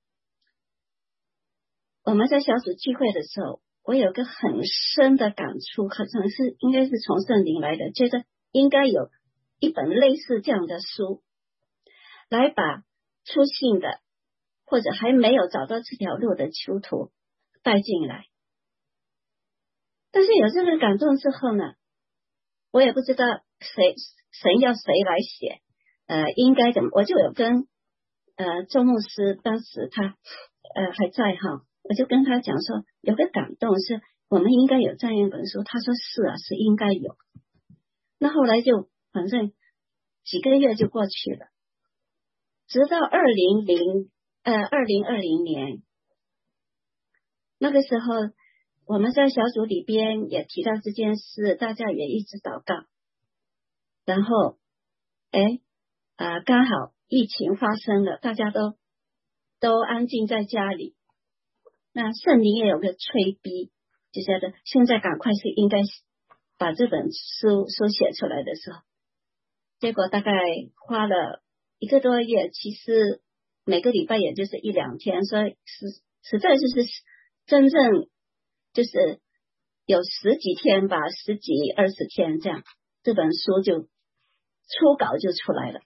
我们在小组聚会的时候，我有个很深的感触，好像是应该是从圣灵来的，觉得应该有一本类似这样的书，来把初信的或者还没有找到这条路的囚徒带进来。但是有这个感动之后呢，我也不知道谁神要谁来写，呃，应该怎么，我就有跟呃周牧师，当时他呃还在哈，我就跟他讲说，有个感动是我们应该有这样一本书，他说是啊，是应该有。那后来就反正几个月就过去了，直到二零零呃二零二零年，那个时候我们在小组里边也提到这件事，大家也一直祷告，然后哎啊、呃、刚好疫情发生了，大家都都安静在家里，那圣灵也有个催逼，就觉得现在赶快是应该把这本书书写出来的时候，结果大概花了一个多月，其实每个礼拜也就是一两天，所以实实在就是真正就是有十几天吧，十几二十天这样，这本书就初稿就出来了。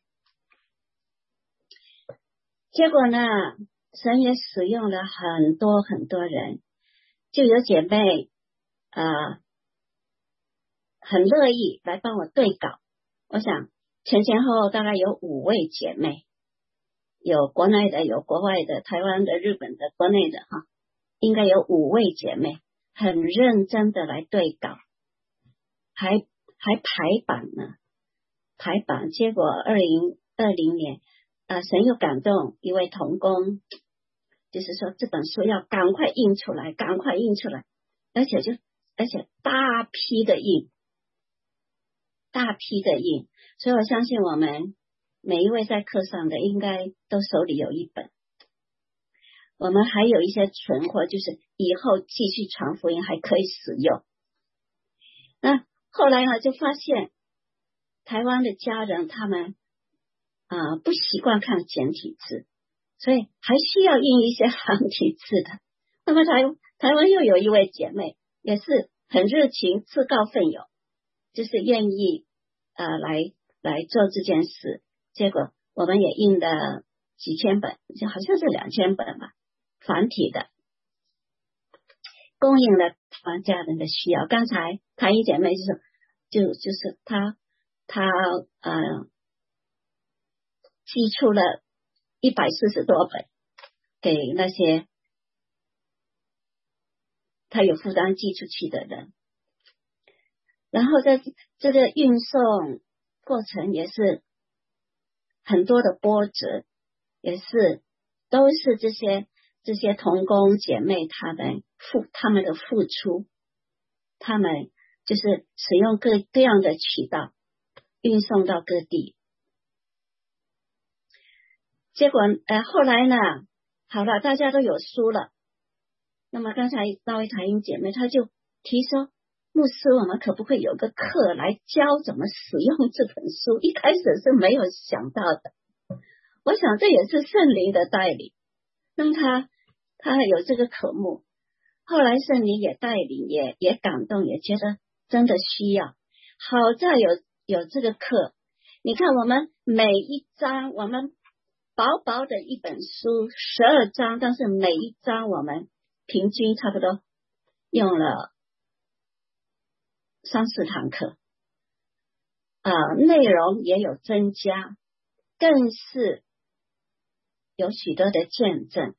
结果呢，神也使用了很多很多人，就有姐妹呃很乐意来帮我对稿。我想前前后后大概有五位姐妹，有国内的，有国外的，台湾的，日本的，国内的哈，应该有五位姐妹很认真的来对稿，还还排版呢，排版。结果二零二零年啊，神又感动一位同工，就是说这本书要赶快印出来，赶快印出来。 而且就而且大批的印，大批的印，所以我相信我们每一位在课上的应该都手里有一本。我们还有一些存货，就是以后继续传福音还可以使用。那后来呢，就发现台湾的家人他们啊、呃、不习惯看简体字，所以还需要印一些繁体字的。那么台台湾又有一位姐妹，也是很热情，自告奋勇，就是愿意呃来来做这件事。结果我们也印了几千本，好像是两千本吧，繁体的，供应了台湾家人的需要。刚才台英姐妹就是就就是她她呃寄出了一百四十多本给那些他有负担寄出去的人，然后在这个运送过程也是很多的波折，也是都是这些这些同工姐妹他们付他们的付出，他们就是使用各各样的渠道运送到各地。结果呃后来呢，好了，大家都有书了。那么刚才那位台英姐妹她就提说，牧师我们可不可以有个课来教怎么使用这本书？一开始是没有想到的，我想这也是圣灵的带领，让他他有这个科目。后来圣灵也带领，也也感动，也觉得真的需要。好在有有这个课，你看我们每一章，我们薄薄的一本书十二章，但是每一章我们平均差不多用了三四堂课，呃，内容也有增加，更是有许多的见证。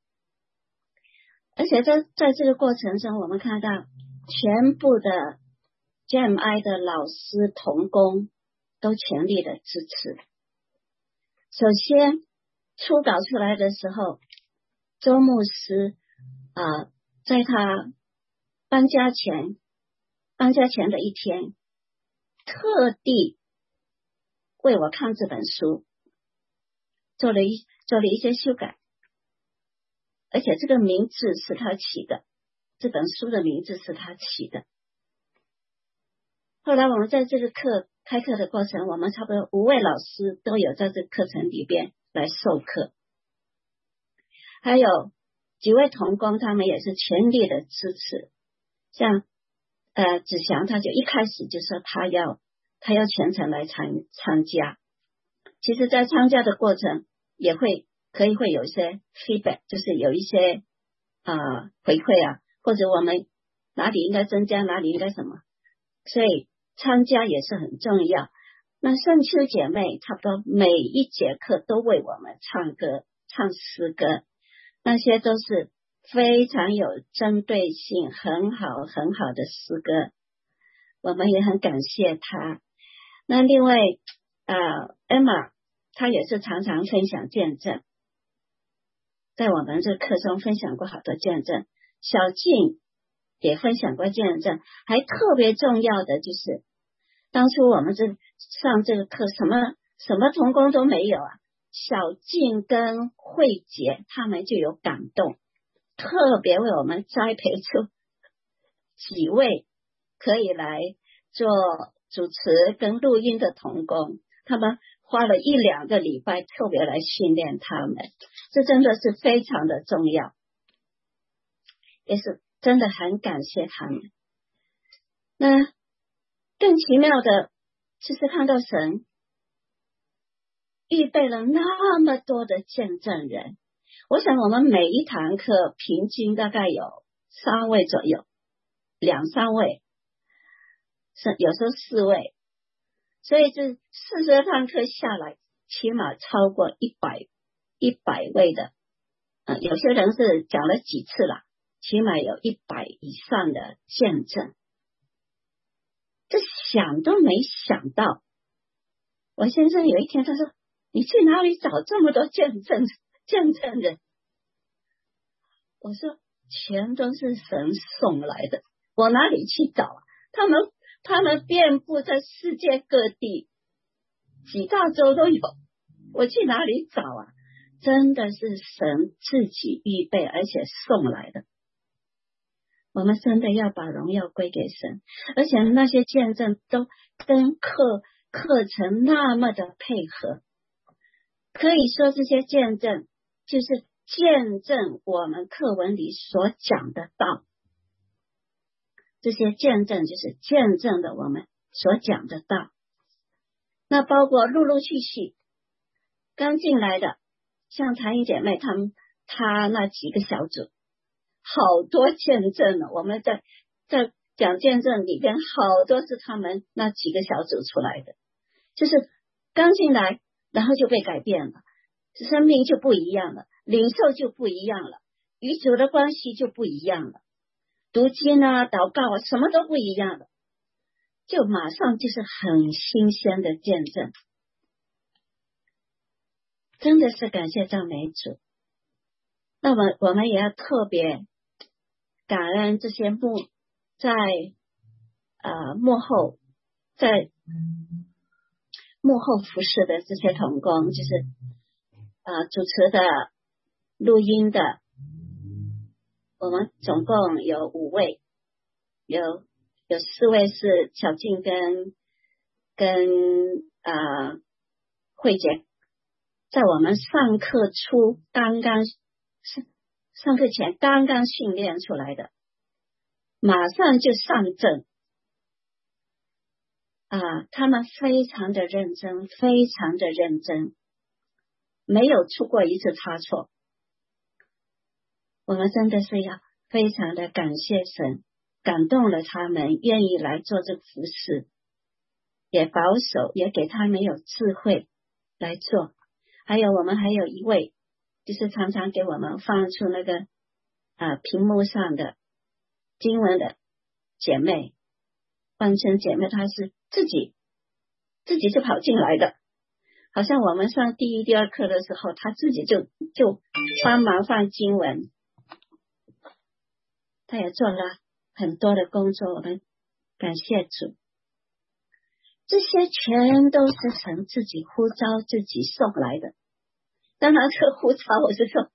而且在在这个过程中，我们看到全部的 J M I 的老师同工都全力的支持。首先初稿出来的时候，周牧师啊、呃，在他搬家前搬家前的一天，特地为我看这本书，做了一做了一些修改，而且这个名字是他起的，这本书的名字是他起的。后来我们在这个课开课的过程，我们差不多五位老师都有在这个课程里边来授课，还有几位同工他们也是全力的支持。像呃子祥他就一开始就说他要他要全程来参参加，其实在参加的过程也会可以会有一些 feedback， 就是有一些啊、呃、回馈啊，或者我们哪里应该增加，哪里应该什么，所以参加也是很重要。那圣秋姐妹差不多每一节课都为我们唱歌唱诗歌，那些都是非常有针对性很好很好的诗歌，我们也很感谢她。那另外呃 Emma 她也是常常分享见证，在我们这课中分享过好多见证，小静也分享过见证，还特别重要的就是当初我们这上这个课什么什么同工都没有啊，小静跟慧姐他们就有感动，特别为我们栽培出几位可以来做主持跟录音的同工，他们花了一两个礼拜特别来训练他们，这真的是非常的重要，也是真的很感谢他们。那更奇妙的就是看到神预备了那么多的见证人，我想我们每一堂课平均大概有三位左右，两三位，是有时候四位，所以这四十堂课下来起码超过一百一百位的、呃、有些人是讲了几次了，起码有一百以上的见证，这想都没想到。我先生有一天他说，你去哪里找这么多见证见证人？我说全都是神送来的，我哪里去找啊？他们他们遍布在世界各地，几大洲都有，我去哪里找啊？真的是神自己预备而且送来的。我们真的要把荣耀归给神，而且那些见证都跟课课程那么的配合，可以说这些见证就是见证我们课文里所讲的道，这些见证就是见证了我们所讲的道。那包括陆陆续续刚进来的，像谭姨姐妹他们她那几个小组，好多见证了。我们在在讲见证里边，好多是他们那几个小组出来的，就是刚进来，然后就被改变了，生命就不一样了，领受就不一样了，与主的关系就不一样了，读经啊、祷告啊，什么都不一样了，就马上就是很新鲜的见证。真的是感谢赞美主。那么我们也要特别感恩这些幕在呃幕后在幕后服侍的这些同工，就是呃主持的、录音的，我们总共有五位，有有四位是小静跟跟呃慧姐，在我们上课初刚刚上上课前刚刚训练出来的，马上就上阵啊！他们非常的认真，非常的认真，没有出过一次差错。我们真的是要非常的感谢神，感动了他们，愿意来做这服事，也保守，也给他们有智慧来做。还有我们还有一位，就是常常给我们放出那个啊屏幕上的经文的姐妹，万成姐妹，她是自己自己就跑进来的，好像我们上第一、第二课的时候，她自己就就帮忙放经文，她也做了很多的工作，我们感谢主。这些全都是神自己呼召自己送来的。当然这个呼召我是说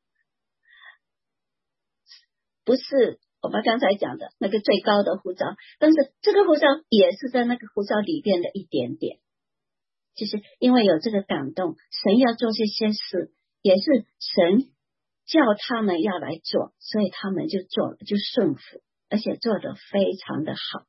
不是我们刚才讲的那个最高的呼召，但是这个呼召也是在那个呼召里边的一点点，就是因为有这个感动，神要做这些事也是神叫他们要来做，所以他们就做了，就顺服，而且做得非常的好。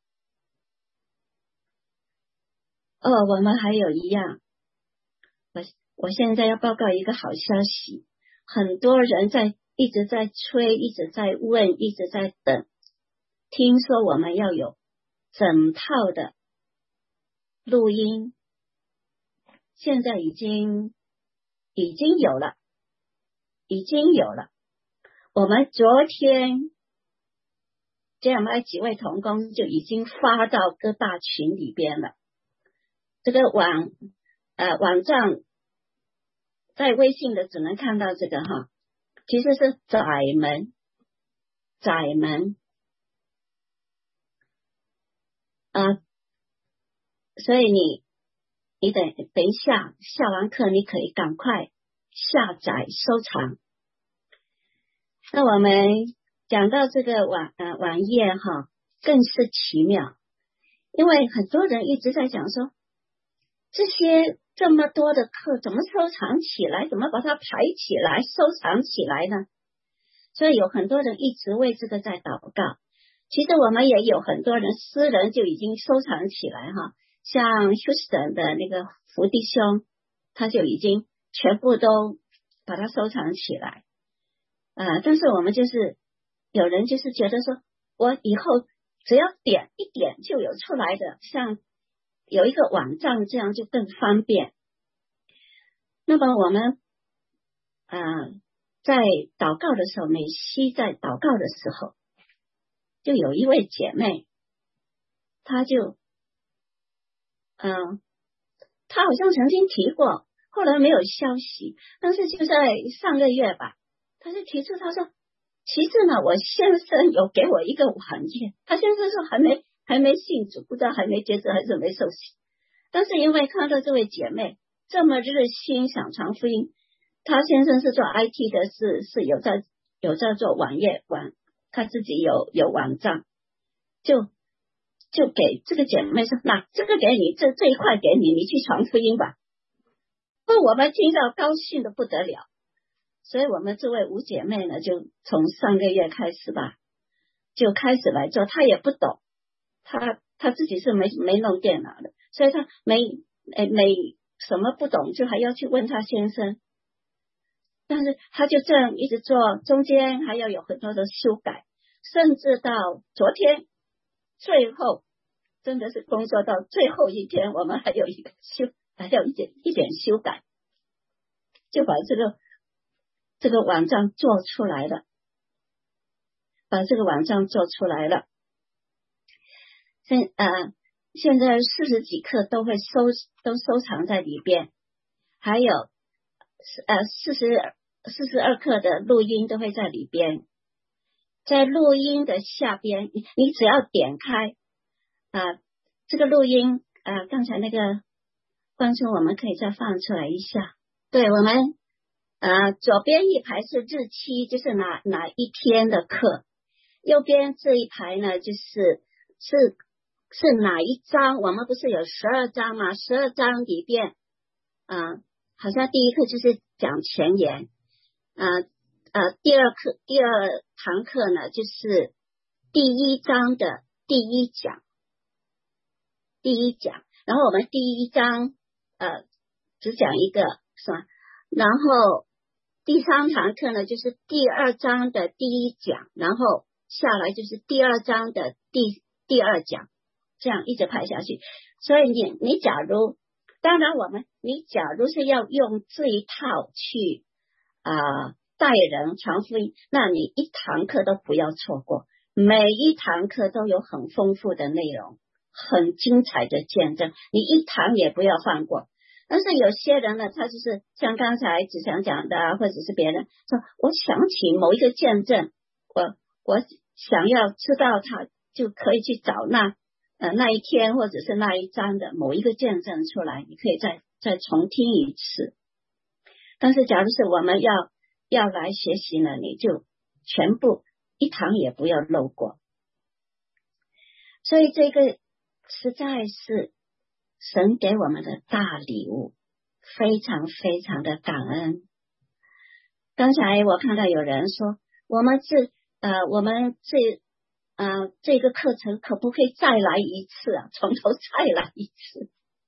哦，我们还有一样，我我现在要报告一个好消息，很多人在一直在催，一直在问，一直在等，听说我们要有整套的录音，现在已经已经有了，已经有了。我们昨天这样的几位同工就已经发到各大群里边了。这个网呃网站在微信的只能看到这个哈，其实是窄门窄门啊、呃，所以你你等等一下下完课你可以赶快下载收藏。那我们讲到这个网呃网页哈，更是奇妙，因为很多人一直在讲说，这些这么多的课怎么收藏起来，怎么把它排起来收藏起来呢？所以有很多人一直为这个在祷告。其实我们也有很多人私人就已经收藏起来哈，像 Houston 的那个福弟兄，他就已经全部都把它收藏起来啊、呃。但是我们就是有人就是觉得说，我以后只要点一点就有出来的，像有一个网站，这样就更方便。那么我们啊、呃，在祷告的时候，美西在祷告的时候，就有一位姐妹，她就嗯、呃，她好像曾经提过，后来没有消息，但是就在上个月吧，她就提出，她说其次呢，我先生有给我一个网页，他先生说还没还没信主，不知道还没接受还是没受洗。但是因为看到这位姐妹这么热心想传福音，他先生是做 I T 的，是是有在有在做网页网，他自己有有网站，就就给这个姐妹说，那这个给你，这这一块给你，你去传福音吧。那我们听到高兴的不得了，所以我们这位吴姐妹呢，就从上个月开始吧，就开始来做。她也不懂，她她自己是没没弄电脑的，所以她没诶没什么不懂，就还要去问她先生。但是她就这样一直做，中间还要有很多的修改，甚至到昨天最后真的是工作到最后一天，我们还有一个修。还有一点一点修改，就把这个这个网站做出来了，把这个网站做出来了。现呃现在四十几课都会收都收藏在里边，还有呃四十四十二课的录音都会在里边。在录音的下边，你你只要点开啊、呃、这个录音啊、呃、刚才那个。观众我们可以再放出来一下，对我们呃左边一排是日期，就是哪哪一天的课，右边这一排呢就是是是哪一章，我们不是有十二章吗？十二章里边嗯、呃、好像第一课就是讲前言，呃呃第二课第二堂课呢就是第一章的第一讲第一讲，然后我们第一章呃，只讲一个是吧？然后第三堂课呢，就是第二章的第一讲，然后下来就是第二章的第第二讲，这样一直排下去。所以你你假如，当然我们你假如是要用这一套去啊、呃、带人传福音，那你一堂课都不要错过，每一堂课都有很丰富的内容。很精彩的见证，你一堂也不要放过。但是有些人呢，他就是像刚才只想讲的，或者是别人说，我想起某一个见证，我我想要知道他，就可以去找那呃那一天或者是那一章的某一个见证出来，你可以再再重听一次。但是假如是我们要要来学习呢，你就全部一堂也不要漏过。所以这个实在是神给我们的大礼物，非常非常的感恩。刚才我看到有人说，我们这呃我们这呃这个课程可不可以再来一次啊？从头再来一次。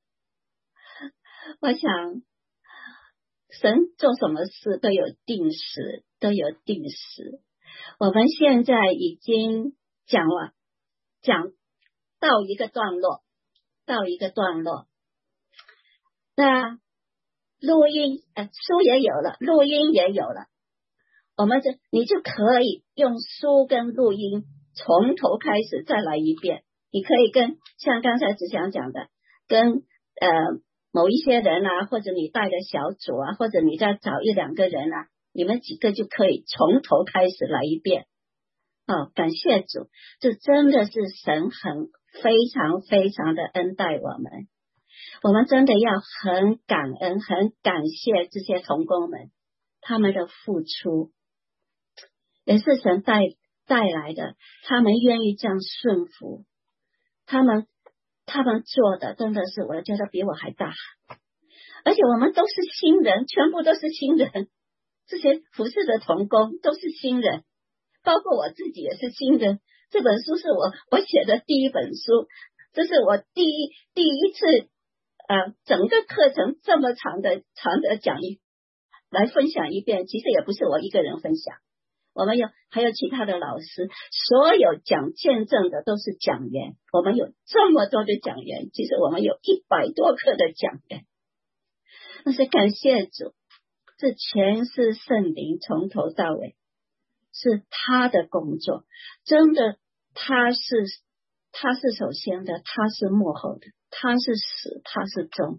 我想神做什么事都有定时，都有定时。我们现在已经讲了讲到一个段落，到一个段落。那录音呃书也有了，录音也有了，我们就你就可以用书跟录音从头开始再来一遍。你可以跟像刚才只想讲的，跟呃某一些人啊，或者你带的小组啊，或者你再找一两个人啊，你们几个就可以从头开始来一遍。哦，感谢主，这真的是神很非常非常的恩待我们，我们真的要很感恩，很感谢这些同工们，他们的付出也是神带带来的，他们愿意这样顺服，他们他们做的真的是我觉得比我还大，而且我们都是新人，全部都是新人，这些服侍的同工都是新人，包括我自己也是新人。这本书是我我写的第一本书，这是我第一第一次呃整个课程这么长的长的讲一来分享一遍，其实也不是我一个人分享，我们有还有其他的老师，所有讲见证的都是讲员，我们有这么多的讲员，其实我们有一百多课的讲员。但是感谢主，这全是圣灵从头到尾是他的工作，真的他是他是首先的，他是幕后的，他是始，他是终。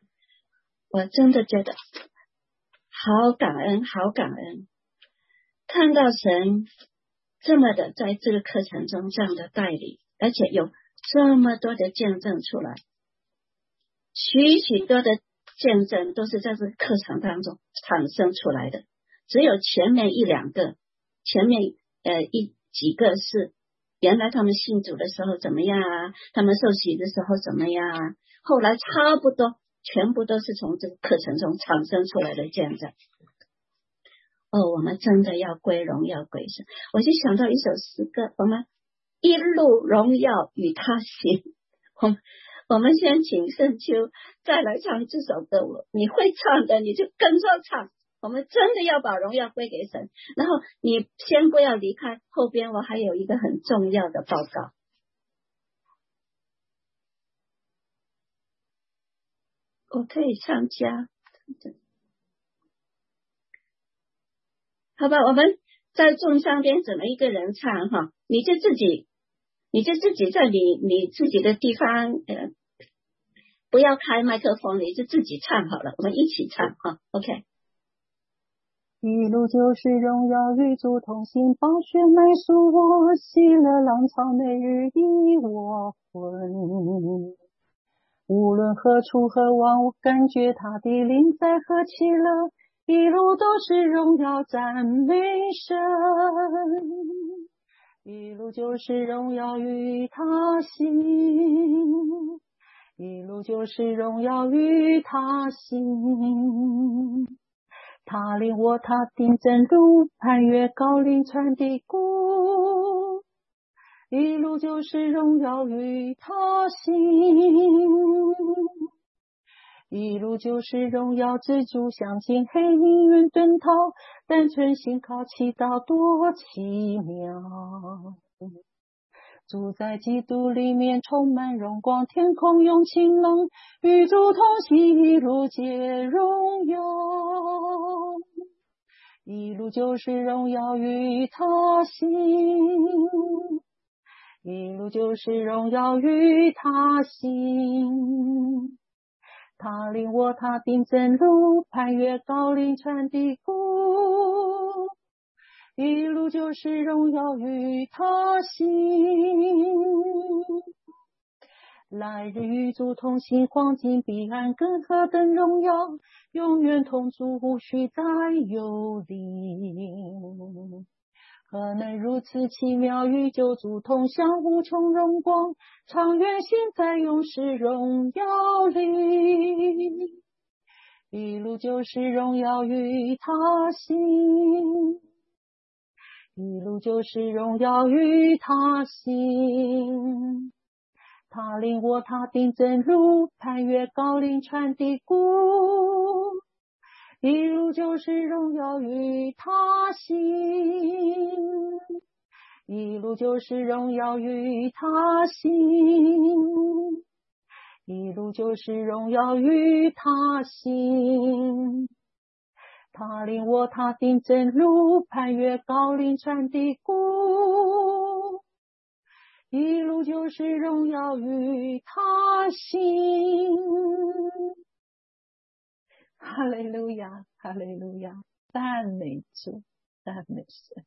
我真的觉得好感恩，好感恩， 看到神这么的在这个课程中这样的带领，而且有这么多的见证出来，许许多的见证都是在这个课程当中产生出来的，只有前面一两个，前面呃一几个是原来他们信主的时候怎么样啊，他们受洗的时候怎么样啊，后来差不多全部都是从这个课程中产生出来的见证。哦，我们真的要归荣耀归神。我就想到一首诗歌，我们一路荣耀与他行。我们我们先请圣秋再来唱这首歌，我你会唱的你就跟着唱。我们真的要把荣耀归给神。然后你先不要离开，后边我还有一个很重要的报告。我可以参加。好吧，我们在众上边怎么一个人唱哈？你就自己，你就自己在你你自己的地方，呃，不要开麦克风，你就自己唱好了，我们一起唱哈。OK。 一路就是荣耀与主同行，宝血买赎我，喜乐浪潮每日忆我魂。无论何处何往，我感觉他的灵在何其乐。一路都是荣耀赞美神，一路就是荣耀与他行，一路就是荣耀与他行。他领我踏定真路，攀越高岭穿低谷，一路就是荣耀与他行。一路就是荣耀之主，相信黑阴云遁逃，单纯心靠祈祷多奇妙。住在基督里面充满荣光，天空涌晴朗，与主同行一路皆荣耀。一路就是荣耀与他行，一路就是荣耀与他行。他领我踏定真路，攀越高岭穿低谷，一路就是荣耀与他行。来日与主同行，黄金彼岸更何等荣耀，永远同主无需再有灵。何能如此奇妙，与救主同享无穷荣光，常愿现在永世荣耀里。一路就是荣耀与他行，一路就是荣耀与他行。他领我踏定真路，攀越高岭穿低谷，一路就是荣耀与他行，一路就是荣耀与他行，一路就是荣耀与他行。他领我踏定真路，攀越高岭穿低谷，一路就是荣耀与他行。哈利路亚，哈利路亚，赞美主，赞美神，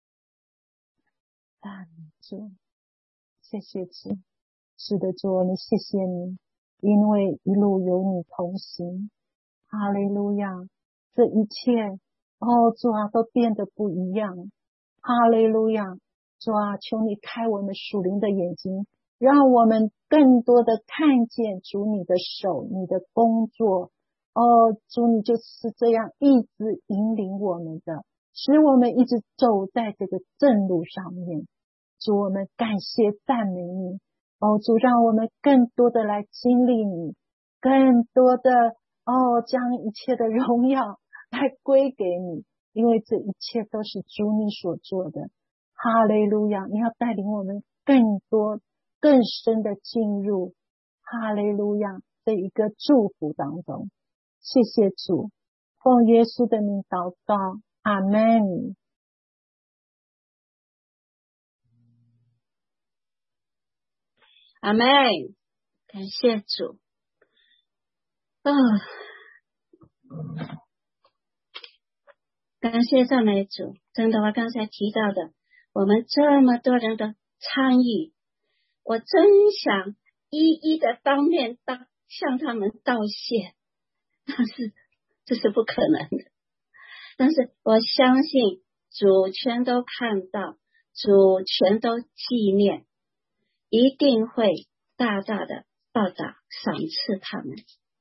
赞美主，谢谢主。是的，主，我们谢谢你，因为一路有你同行。哈利路亚，这一切，哦，主啊，都变得不一样。哈利路亚，主啊，求你开我们属灵的眼睛，让我们更多的看见主你的手，你的工作。哦，主你就是这样一直引领我们的，使我们一直走在这个正路上面。主，我们感谢赞美你。哦，主，让我们更多的来经历你，更多的哦，将一切的荣耀来归给你，因为这一切都是主你所做的。哈利路亚，你要带领我们更多更深的进入哈利路亚这一个祝福当中。谢谢主，奉耶稣的名祷告，阿们。 阿们，感谢主。啊， 感谢赞美主，真的我刚才提到的，我们这么多人的参与，我真想一一的当面道向他们道谢，但是这是不可能的。但是我相信主全都看到，主全都纪念，一定会大大的报答赏赐他们。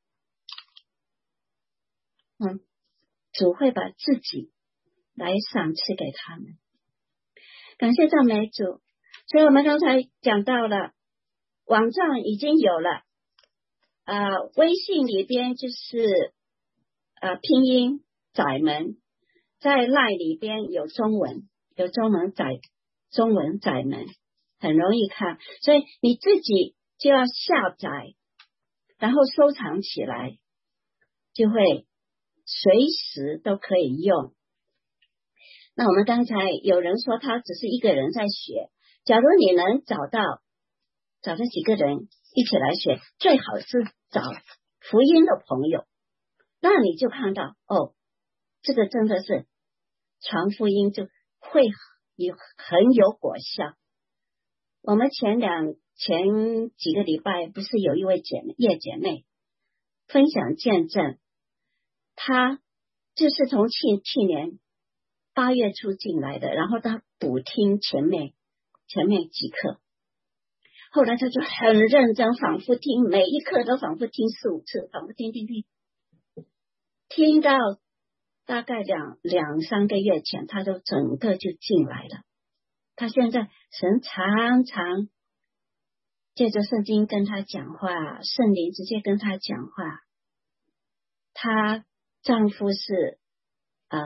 嗯，主会把自己来赏赐给他们。感谢赞美主。所以我们刚才讲到了网站已经有了，呃，微信里边就是呃拼音载门，在 LINE 里边有中文，有中文载中文载门，很容易看，所以你自己就要下载，然后收藏起来，就会随时都可以用。那我们刚才有人说他只是一个人在学，假如你能找到找到几个人一起来学，最好是找福音的朋友，那你就看到哦，这个真的是传福音就会有很有果效。我们前两前几个礼拜不是有一位姐妹叶姐妹分享见证，她就是从去去年八月初进来的，然后她补听前面前面几课，后来她就很认真，反复听，每一课都反复听四五次，反复听听听，听到大概两两三个月前，她都整个就进来了。她现在神常常借着圣经跟她讲话，圣灵直接跟她讲话。她丈夫是呃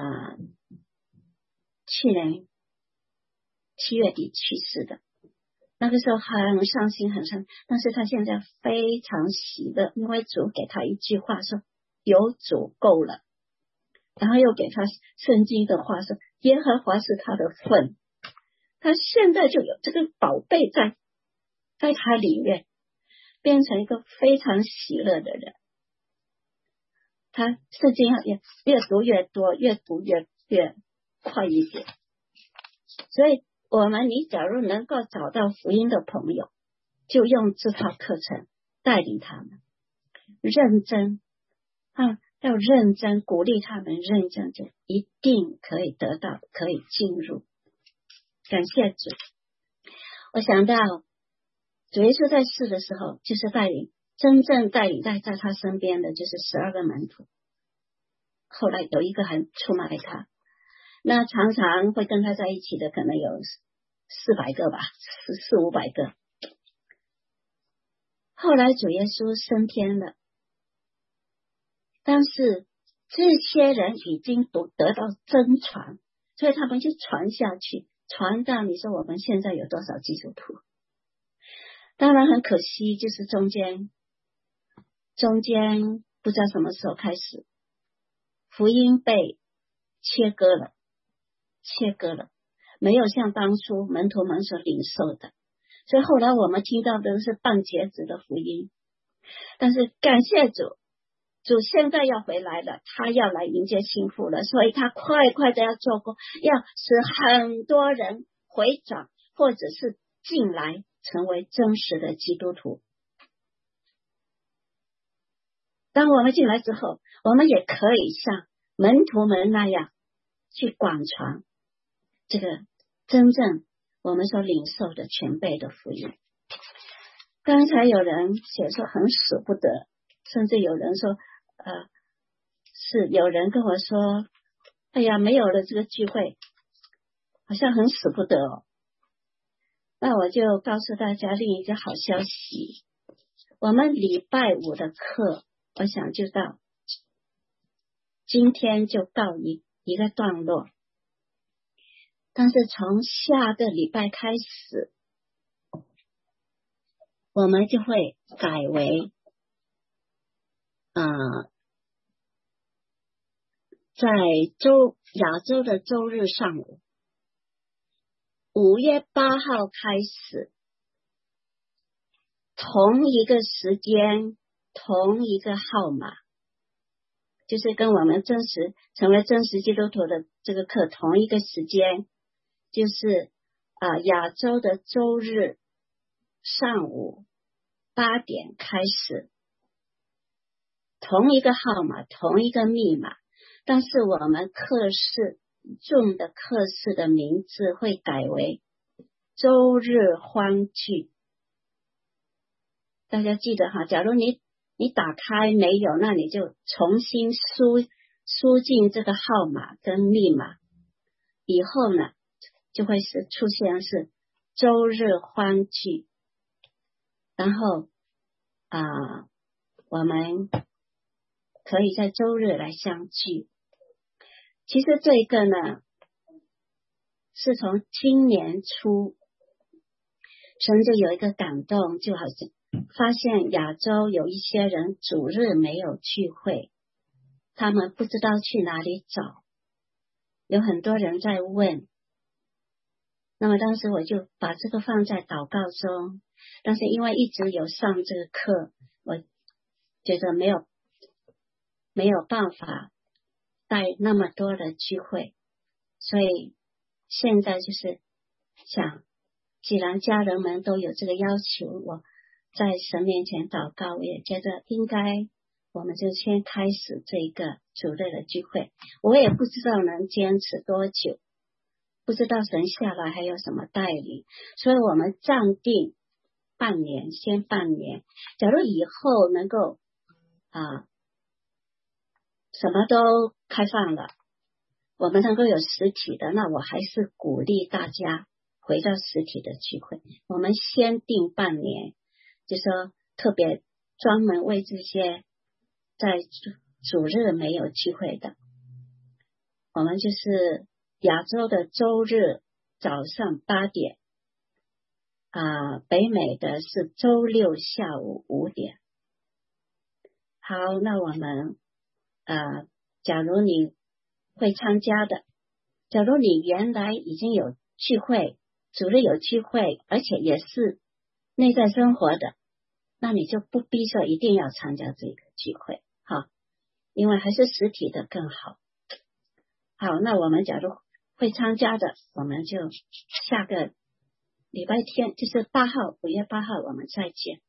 去年七月底去世的，那个时候很伤心很伤心，但是她现在非常喜乐，因为主给她一句话说有主够了，然后又给她圣经的话说耶和华是她的份，她现在就有这个宝贝在在她里面，变成一个非常喜乐的人。她圣经也越读越多，越读越越快一点。所以我们你假如能够找到福音的朋友，就用这套课程带领他们认真啊，要认真鼓励他们认真，就一定可以得到，可以进入。感谢主。我想到主耶稣在世的时候，就是带领真正带领在在他身边的就是十二个门徒，后来有一个很出卖他，那常常会跟他在一起的可能有四百个吧，四四五百个。后来主耶稣升天了，但是这些人已经都得到真传，所以他们就传下去，传到你说我们现在有多少基督徒？当然很可惜，就是中间中间不知道什么时候开始，福音被切割了，切割了，没有像当初门徒们所领受的，所以后来我们听到的是半截子的福音。但是感谢主，主现在要回来了，他要来迎接新妇了，所以他快快的要做工，要使很多人回转，或者是进来成为真实的基督徒。当我们进来之后，我们也可以像门徒们那样去广传这个真正我们所领受的全备的福音。刚才有人写说很舍不得，甚至有人说呃，是有人跟我说哎呀没有了这个聚会好像很舍不得哦。那我就告诉大家另一个好消息，我们礼拜五的课我想就到今天就告一一个段落，但是从下个礼拜开始我们就会改为呃，在周亚洲的周日上午五月八号开始，同一个时间同一个号码就是跟我们真实成为真实基督徒的这个课同一个时间，就是啊亚洲的周日上午八点开始，同一个号码，同一个密码，但是我们课室Zoom的课室的名字会改为周日欢聚。大家记得哈，假如你你打开没有，那你就重新输输进这个号码跟密码，以后呢就会是出现是周日欢聚，然后啊、呃，我们可以在周日来相聚。其实这个呢是从今年初神就有一个感动，就好像发现亚洲有一些人主日没有聚会，他们不知道去哪里找，有很多人在问。那么当时我就把这个放在祷告中，但是因为一直有上这个课，我觉得没有没有办法带那么多的聚会，所以现在就是想，既然家人们都有这个要求，我在神面前祷告，我也觉得应该我们就先开始这一个主日的聚会。我也不知道能坚持多久，不知道神下来还有什么带领，所以我们暂定半年，先半年。假如以后能够啊什么都开放了，我们能够有实体的，那我还是鼓励大家回到实体的聚会。我们先定半年，就说特别专门为这些在主日没有聚会的，我们就是亚洲的周日早上八点，啊、呃，北美的是周六下午五点。好，那我们呃，假如你会参加的，假如你原来已经有聚会，主日有聚会，而且也是内在生活的，那你就不逼着一定要参加这个聚会，好，因为还是实体的更好。好，那我们假如会参加的，我们就下个礼拜天，就是八号，五月八号，我们再见。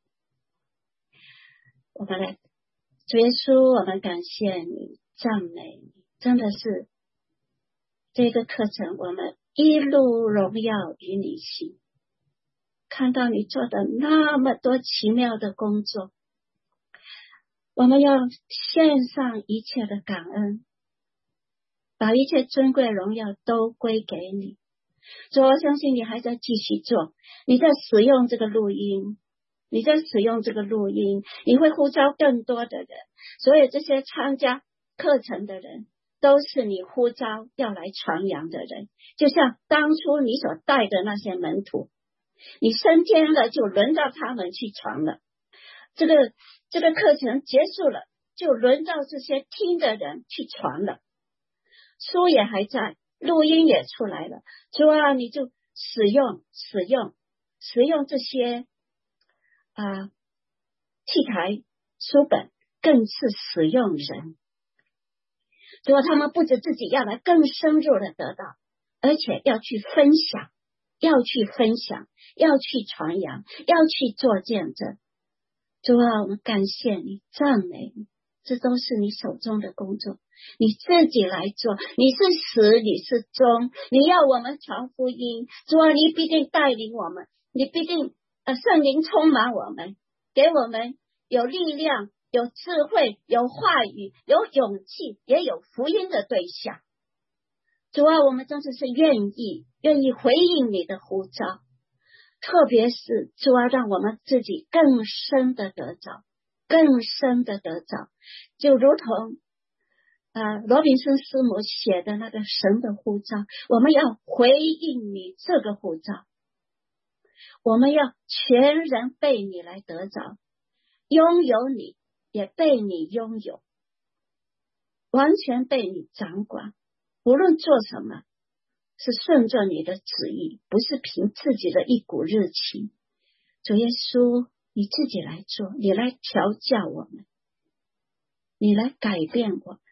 我们来，主耶稣，我们感谢你，赞美你，真的是这个课程，我们一路荣耀与你行，看到你做的那么多奇妙的工作，我们要献上一切的感恩，把一切尊贵荣耀都归给你。主，我相信你还在继续做，你在使用这个录音，你在使用这个录音，你会呼召更多的人，所以这些参加课程的人都是你呼召要来传扬的人，就像当初你所带的那些门徒，你升天了就轮到他们去传了，这个这个课程结束了就轮到这些听的人去传了，书也还在，录音也出来了，主啊，你就使用使用使用这些啊器材书本，更是使用人，主啊，他们不止自己要来更深入的得到，而且要去分享，要去分享，要去传扬，要去做见证。主啊，我们感谢你，赞美你，这都是你手中的工作，你自己来做，你是始，你是终，你要我们传福音，主啊，你必定带领我们，你必定呃圣灵充满我们，给我们有力量，有智慧，有话语，有勇气，也有福音的对象。主啊，我们真的是愿意愿意回应你的呼召，特别是主啊，让我们自己更深的得着，更深的得着，就如同呃罗宾森师母写的那个神的呼召，我们要回应你这个呼召，我们要全人被你来得着，拥有你也被你拥有，完全被你掌管，无论做什么是顺着你的旨意，不是凭自己的一股热情。主耶稣，你自己来做，你来调教我们，你来改变我们，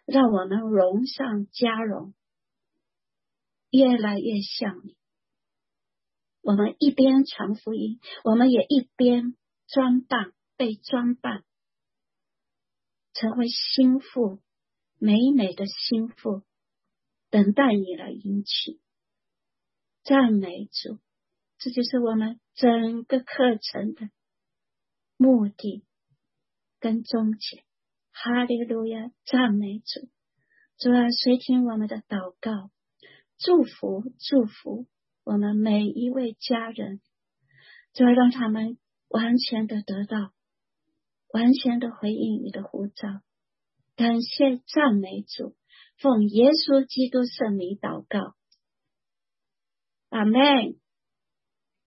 让我们荣上加荣，越来越像你。我们一边传福音，我们也一边装扮，被装扮成为心腹，美美的心腹，等待你来迎娶。赞美主，这就是我们整个课程的目的跟终结。哈利路亚，赞美主。主啊，垂听我们的祷告，祝福祝福我们每一位家人，主啊，让他们完全的得到，完全的回应你的呼召。感谢赞美主，奉耶稣基督圣名祷告，阿们。